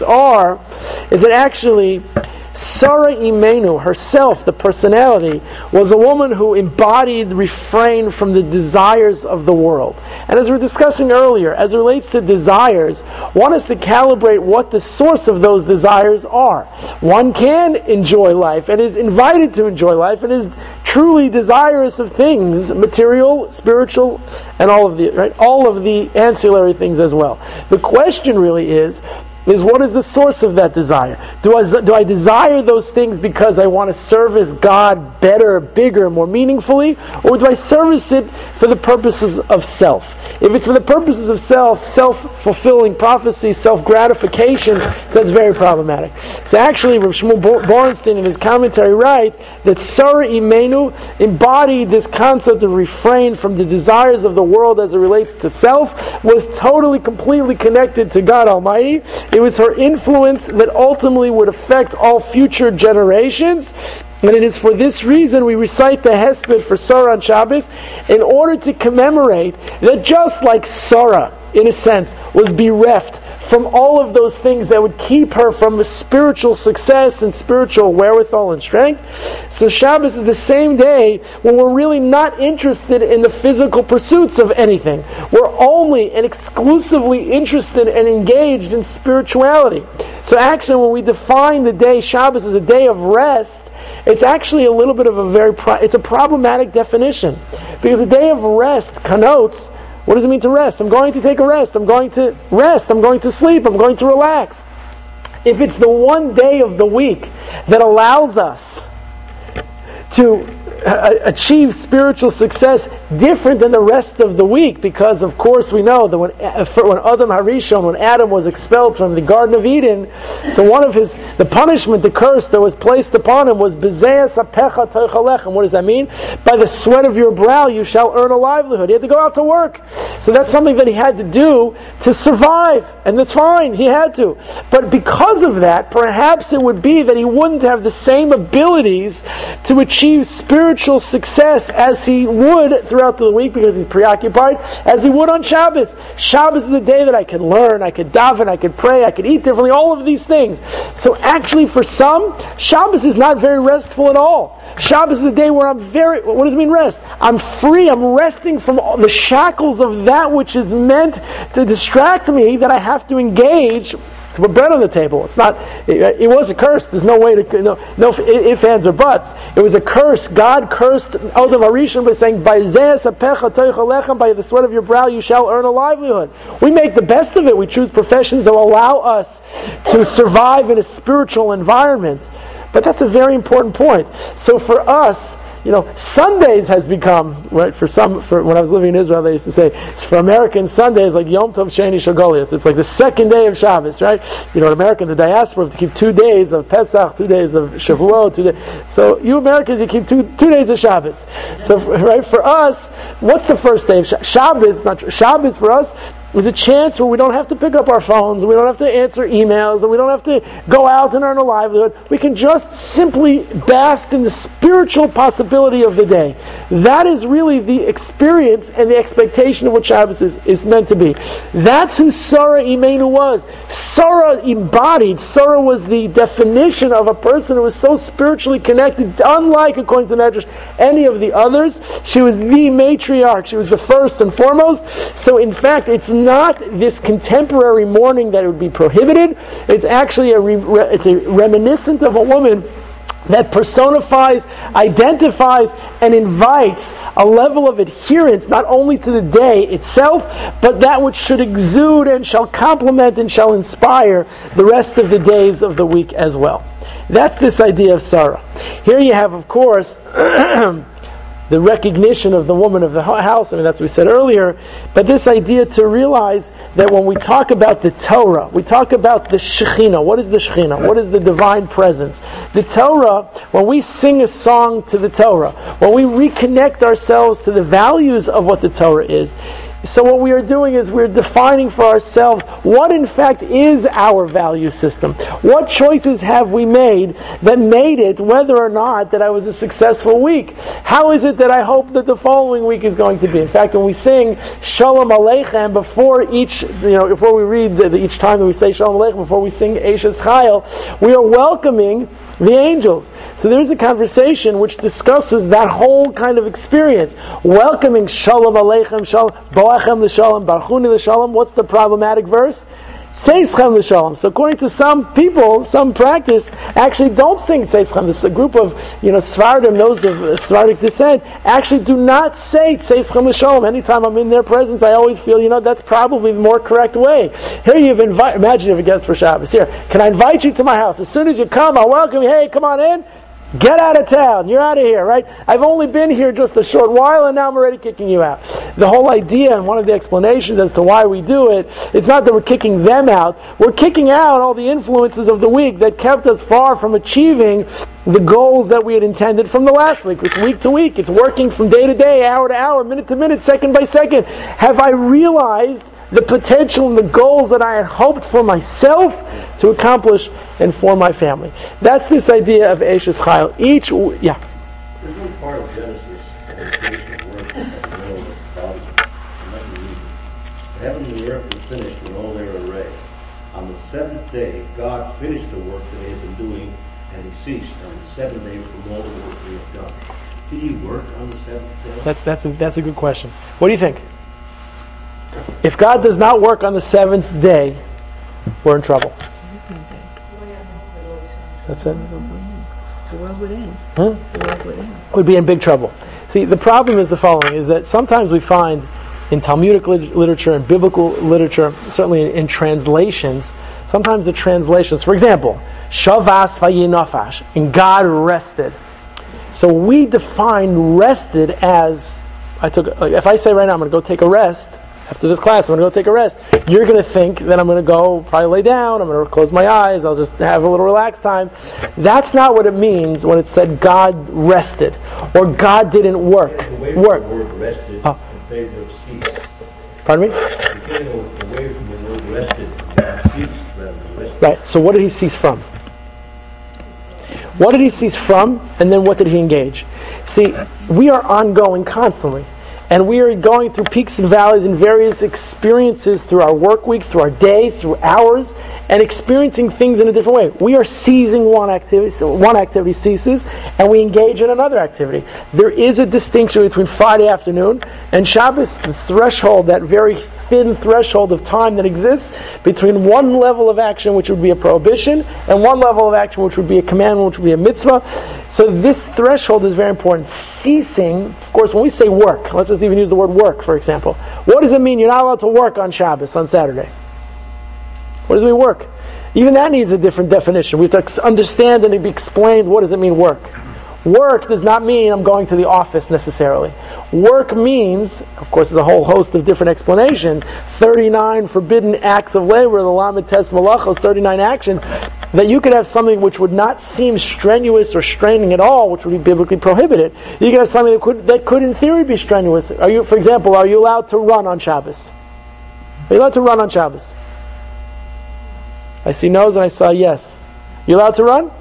is that actually Sarah Imenu, herself, the personality, was a woman who embodied refrain from the desires of the world. And as we were discussing earlier, as it relates to desires, one has to calibrate what the source of those desires are. One can enjoy life and is invited to enjoy life and is truly desirous of things, material, spiritual, and all of the ancillary things as well. The question really is what is the source of that desire? Do I desire those things because I want to service God better, bigger, more meaningfully? Or do I service it for the purposes of self? If it's for the purposes of self-fulfilling prophecy, self-gratification, that's very problematic. So actually, Rav Shmuel Borenstein in his commentary writes that Sarah Imenu embodied this concept of refrain from the desires of the world as it relates to self, was totally, completely connected to God Almighty. It was her influence that ultimately would affect all future generations. And it is for this reason we recite the Hesped for Sarah on Shabbos, in order to commemorate that just like Sarah, in a sense, was bereft from all of those things that would keep her from a spiritual success and spiritual wherewithal and strength. So Shabbos is the same day when we're really not interested in the physical pursuits of anything. We're only and exclusively interested and engaged in spirituality. So actually when we define the day Shabbos as a day of rest, it's actually a little bit of it's a problematic definition. Because a day of rest connotes, what does it mean to rest? I'm going to take a rest. I'm going to rest. I'm going to sleep. I'm going to relax. if it's the one day of the week that allows us to achieve spiritual success different than the rest of the week, because of course we know that when Adam Harishon, when Adam was expelled from the Garden of Eden, so one of the punishment, the curse that was placed upon him was Bezeas apecha toichalechem. What does that mean? By the sweat of your brow you shall earn a livelihood. He had to go out to work. So that's something that he had to do to survive, and that's fine, he had to. But because of that, perhaps it would be that he wouldn't have the same abilities to achieve spiritual success as he would throughout the week, because he's preoccupied, as he would on Shabbos. Shabbos is a day that I could learn, I could daven, I could pray, I could eat differently, all of these things. So actually for some, Shabbos is not very restful at all. Shabbos is a day where what does it mean rest? I'm free, I'm resting from all the shackles of that which is meant to distract me, that I have to engage to put bread on the table. It's not. It was a curse. There's no way to no ifs, ands, or buts. It was a curse. God cursed Adam Harishon by saying, "By zeas apecha toichalechem, by the sweat of your brow you shall earn a livelihood." We make the best of it. We choose professions that will allow us to survive in a spiritual environment. But that's a very important point. So for us, Sundays has become, right, for when I was living in Israel, they used to say, for Americans, Sundays like Yom Tov Sheni Shagolius. It's like the second day of Shabbos, right? In America, the diaspora have to keep 2 days of Pesach, 2 days of Shavuot, 2 days. So you Americans, you keep two days of Shabbos. So, right, for us, what's the first day of Shabbos? Shabbos for us is a chance where we don't have to pick up our phones, we don't have to answer emails, and we don't have to go out and earn a livelihood. We can just simply bask in the spiritual possibility of the day. That is really the experience and the expectation of what Shabbos is meant to be. That's who Sarah Imenu was. Sarah embodied, Sarah was the definition of a person who was so spiritually connected, unlike, according to the Medrash, any of the others. She was the matriarch, she was the first and foremost. So in fact, it's not this contemporary mourning that would be prohibited. It's actually it's a reminiscent of a woman that personifies, identifies, and invites a level of adherence not only to the day itself, but that which should exude and shall complement and shall inspire the rest of the days of the week as well. That's this idea of Sarah. Here you have, of course, the recognition of the woman of the house. I mean, that's what we said earlier. But this idea to realize that when we talk about the Torah, we talk about the Shekhinah. What is the Shekhinah? What is the divine presence? The Torah, when we sing a song to the Torah, when we reconnect ourselves to the values of what the Torah is, so what we are doing is we're defining for ourselves what in fact is our value system. What choices have we made that made it, whether or not that I was a successful week? How is it that I hope that the following week is going to be? In fact, when we sing Shalom Aleichem before before we read each time that we say Shalom Aleichem, before we sing Eishes Chayil, we are welcoming the angels. So there's a conversation which discusses that whole kind of experience. Welcoming Shalom Aleichem, Shalom, Boachem l'Shalom, Barchuni l'Shalom. What's the problematic verse? Tzeichem l'Shalom. So according to some people, some practice, actually don't sing Tzeichem. This is a group of, Sephardim, those of Sephardic descent, actually do not say Tzeichem l'Shalom. Anytime I'm in their presence, I always feel, that's probably the more correct way. Here you've imagine if a guest for Shabbos. Here, can I invite you to my house? As soon as you come, I'll welcome you. Hey, come on in. Get out of town. You're out of here, right? I've only been here just a short while and now I'm already kicking you out. The whole idea and one of the explanations as to why we do it, it's not that we're kicking them out. We're kicking out all the influences of the week that kept us far from achieving the goals that we had intended from the last week. It's week to week. It's working from day to day, hour to hour, minute to minute, second by second. Have I realized the potential and the goals that I had hoped for myself to accomplish and for my family? That's this idea of Eishes Chayil. There's one part of Genesis that the creation of work at the will of God. Let me read it. The heaven and the earth were finished in all their array. On the seventh day, God finished the work that He had been doing, and He ceased on the seventh day from all the work He had done. Did He work on the seventh day? That's a good question. What do you think? If God does not work on the seventh day, we're in trouble. That's it. The world would end. Huh? The world would end. We'd be in big trouble. See, the problem is the following, is that sometimes we find in Talmudic literature and biblical literature, certainly in translations, sometimes the translations, for example, Shavas vayinafash, and God rested. So we define rested as, if I say right now I'm going to go take a rest, after this class I'm going to go take a rest, you're going to think that I'm going to go probably lay down, I'm going to close my eyes, I'll just have a little relaxed time. That's not what it means when it said God rested, or God didn't work. Away from the word rested in favor of ceased. Pardon me? You're getting away from the word rested and ceased rather than rested. Right, so what did he cease from? What did he cease from, and then what did he engage? See, we are ongoing constantly. And we are going through peaks and valleys and various experiences through our work week, through our day, through hours, and experiencing things in a different way. We are seizing one activity, so one activity ceases, and we engage in another activity. There is a distinction between Friday afternoon and Shabbos, the threshold, that very thin threshold of time that exists between one level of action, which would be a prohibition, and one level of action, which would be a commandment, which would be a mitzvah. So this threshold is very important. Ceasing, of course, when we say work, let's just even use the word work, for example. What does it mean you're not allowed to work on Shabbos, on Saturday? What does it mean work? Even that needs a different definition. We have to understand and be explained what does it mean work. Work does not mean I'm going to the office necessarily. Work means, of course, there's a whole host of different explanations, 39 forbidden acts of labor, the Lamed Tes Malachos, 39 actions, that you could have something which would not seem strenuous or straining at all, which would be biblically prohibited. You could have something that could in theory be strenuous. For example, are you allowed to run on Shabbos? Are you allowed to run on Shabbos? I see no's and I saw yes. You allowed to run?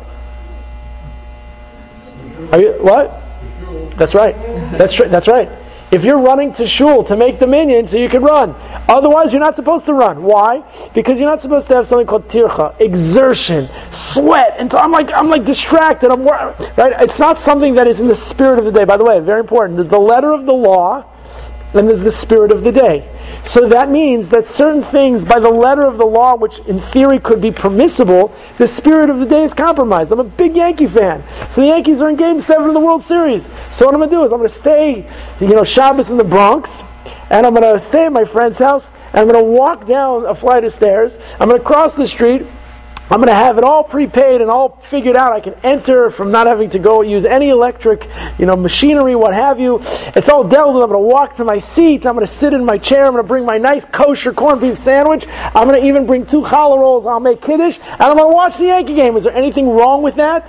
Are you what? That's right. That's right. If you're running to shul to make the minyan, so you can run. Otherwise, you're not supposed to run. Why? Because you're not supposed to have something called tircha, exertion, sweat, and so I'm like distracted. Right? It's not something that is in the spirit of the day. By the way, very important. There's the letter of the law, and there's the spirit of the day. So that means that certain things, by the letter of the law, which in theory could be permissible, the spirit of the day is compromised. I'm a big Yankee fan. So the Yankees are in Game 7 of the World Series. So what I'm going to do is I'm going to stay, Shabbos in the Bronx, and I'm going to stay at my friend's house, and I'm going to walk down a flight of stairs. I'm going to cross the street. I'm going to have it all prepaid and all figured out. I can enter from not having to go use any electric, machinery, what have you. It's all dealt with. I'm going to walk to my seat. I'm going to sit in my chair. I'm going to bring my nice kosher corned beef sandwich. I'm going to even bring 2 challah rolls. I'll make kiddush. And I'm going to watch the Yankee game. Is there anything wrong with that?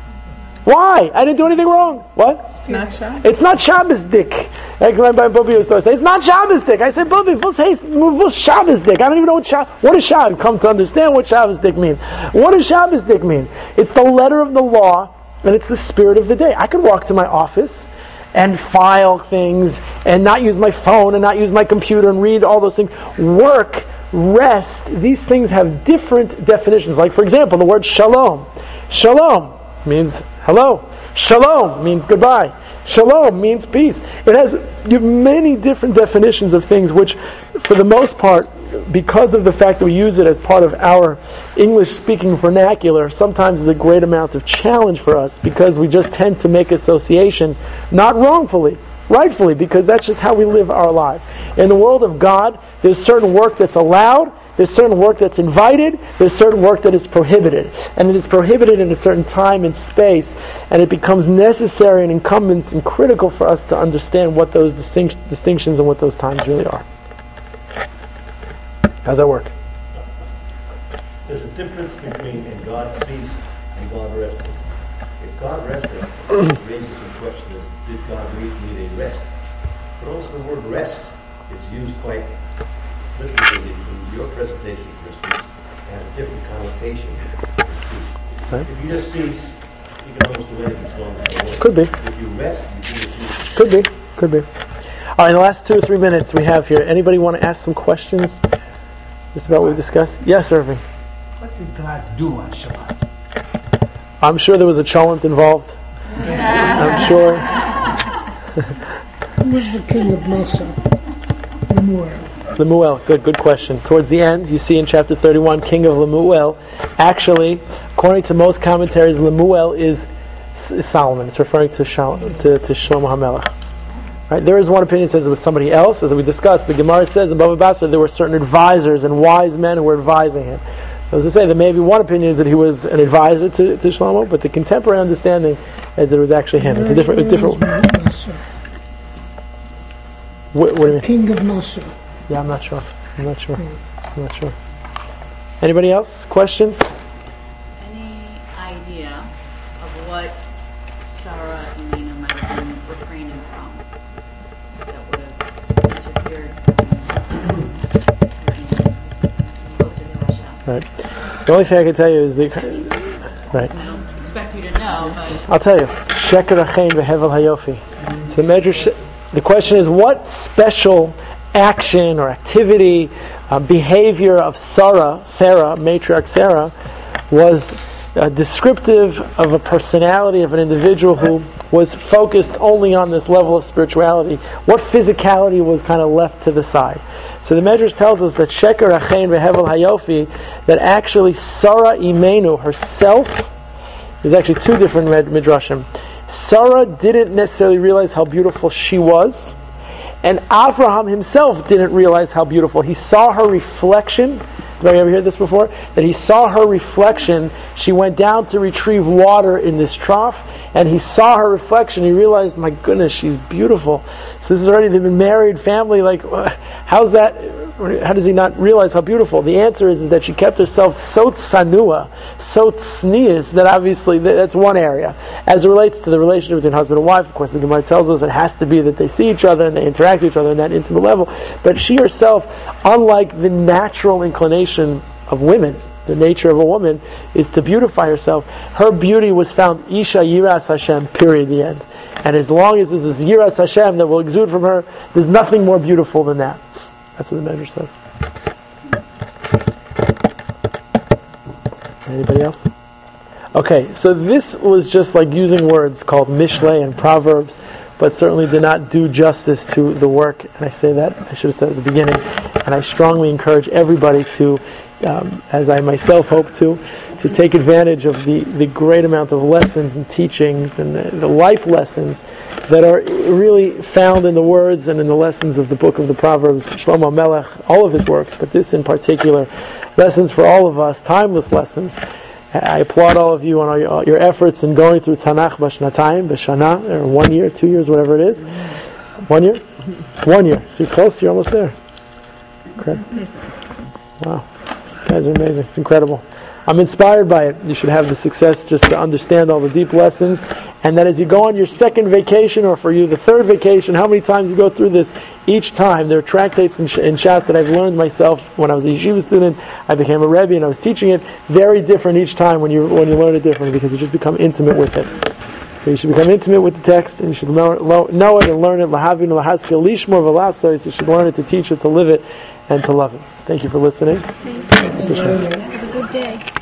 Why? I didn't do anything wrong. What? It's not Shabbos. It's not Shabbos dick. Like my Bobby used to say, it's not Shabbos dick. I said, Bobby, what's Shabbos dick? I don't even know what does Shabbos. Come to understand what Shabbos dick mean. What does Shabbos dick mean? It's the letter of the law, and it's the spirit of the day. I could walk to my office and file things and not use my phone and not use my computer and read all those things. Work, rest, these things have different definitions. Like, for example, the word shalom. Shalom means hello. Shalom means goodbye. Shalom means peace. It has many different definitions of things, which, for the most part, because of the fact that we use it as part of our English-speaking vernacular, sometimes is a great amount of challenge for us, because we just tend to make associations, not wrongfully, rightfully, because that's just how we live our lives. In the world of God, there's certain work that's allowed, there's certain work that's invited, there's certain work that is prohibited. And it is prohibited in a certain time and space, and it becomes necessary and incumbent and critical for us to understand what those distinctions and what those times really are. How's that work? There's a difference between and God ceased and God rested. If God rested, it raises some questions as did God need a rest? But also the word rest is used quite literally in your presentation, for instance, and a different connotation than cease. Right. If you just cease, you can almost do anything as long as you want. Could be. If you rest, you do cease. Could be. All right, in the last 2 or 3 minutes we have here, anybody want to ask some questions just about what we discussed? Yes, Irving. What did God do on Shabbat? I'm sure there was a cholent involved. I'm sure. Who was the king of Mosul? Lemuel. Lemuel, good question. Towards the end, you see in chapter 31, king of Lemuel. Actually, according to most commentaries, Lemuel is Solomon. It's referring to Shlomo HaMelech. Right? There is one opinion that says it was somebody else. As we discussed, the Gemara says in Bava Basra there were certain advisors and wise men who were advising him. I was to say that maybe one opinion is that he was an advisor to Shlomo, but the contemporary understanding is that it was actually him. It's a different. What do you mean? King of Masha. Yeah, I'm not sure. Anybody else? Questions? Any idea of what Sarah and Nina might have been refraining from that would have interfered closer to Hashem? Right. The only thing I can tell you is right. I don't expect you to know, but I'll tell you. Sheker achein vehevel hayofi. So the Medrash. The question is, what special action or activity, behavior of Sarah, matriarch Sarah, was descriptive of a personality of an individual who was focused only on this level of spirituality? What physicality was kind of left to the side? So the Medrash tells us that Sheker achein vehevel hayofi, that actually Sarah Imenu herself, there's actually two different midrashim. Sarah didn't necessarily realize how beautiful she was, and Abraham himself didn't realize how beautiful. He saw her reflection. Did I ever hear this before? That he saw her reflection. She went down to retrieve water in this trough, and he saw her reflection. He realized, my goodness, she's beautiful. So this is already, they've been married, family. Like, how's that? How does he not realize how beautiful? The answer is that she kept herself so tsanua, so tznius, that obviously that's one area. As it relates to the relationship between husband and wife, of course, the Gemara tells us it has to be that they see each other and they interact with each other on that intimate level. But she herself, unlike the natural inclination of women, the nature of a woman is to beautify herself, her beauty was found Isha Yiras Hashem, period, the end. And as long as there's this Yiras Hashem that will exude from her, there's nothing more beautiful than that. That's what the Medrash says. Anybody else? Okay, so this was just like using words called Mishlei and Proverbs, but certainly did not do justice to the work. And I say that, I should have said at the beginning. And I strongly encourage everybody to, as I myself hope to take advantage of the great amount of lessons and teachings and the life lessons that are really found in the words and in the lessons of the book of the Proverbs, Shlomo Melech, all of his works, but this in particular, lessons for all of us, timeless lessons. I applaud all of you on all your efforts in going through Tanakh Bashnatayim, Bashana, or 1 year, 2 years, whatever it is. 1 year? 1 year. So you're close, you're almost there. Incredible. Wow. You guys are amazing. It's incredible. I'm inspired by it. You should have the success just to understand all the deep lessons. And that as you go on your second vacation, or for you the third vacation, how many times you go through this, each time there are tractates in Shas that I've learned myself when I was a yeshiva student. I became a rebbe and I was teaching it. Very different each time when you learn it differently, because you just become intimate with it. So you should become intimate with the text, and you should know it and learn it. Lahavin, lahaskil, lishmor, velasos. You should learn it to teach it, to live it, and to love it. Thank you for listening. Thank you. Have a good day.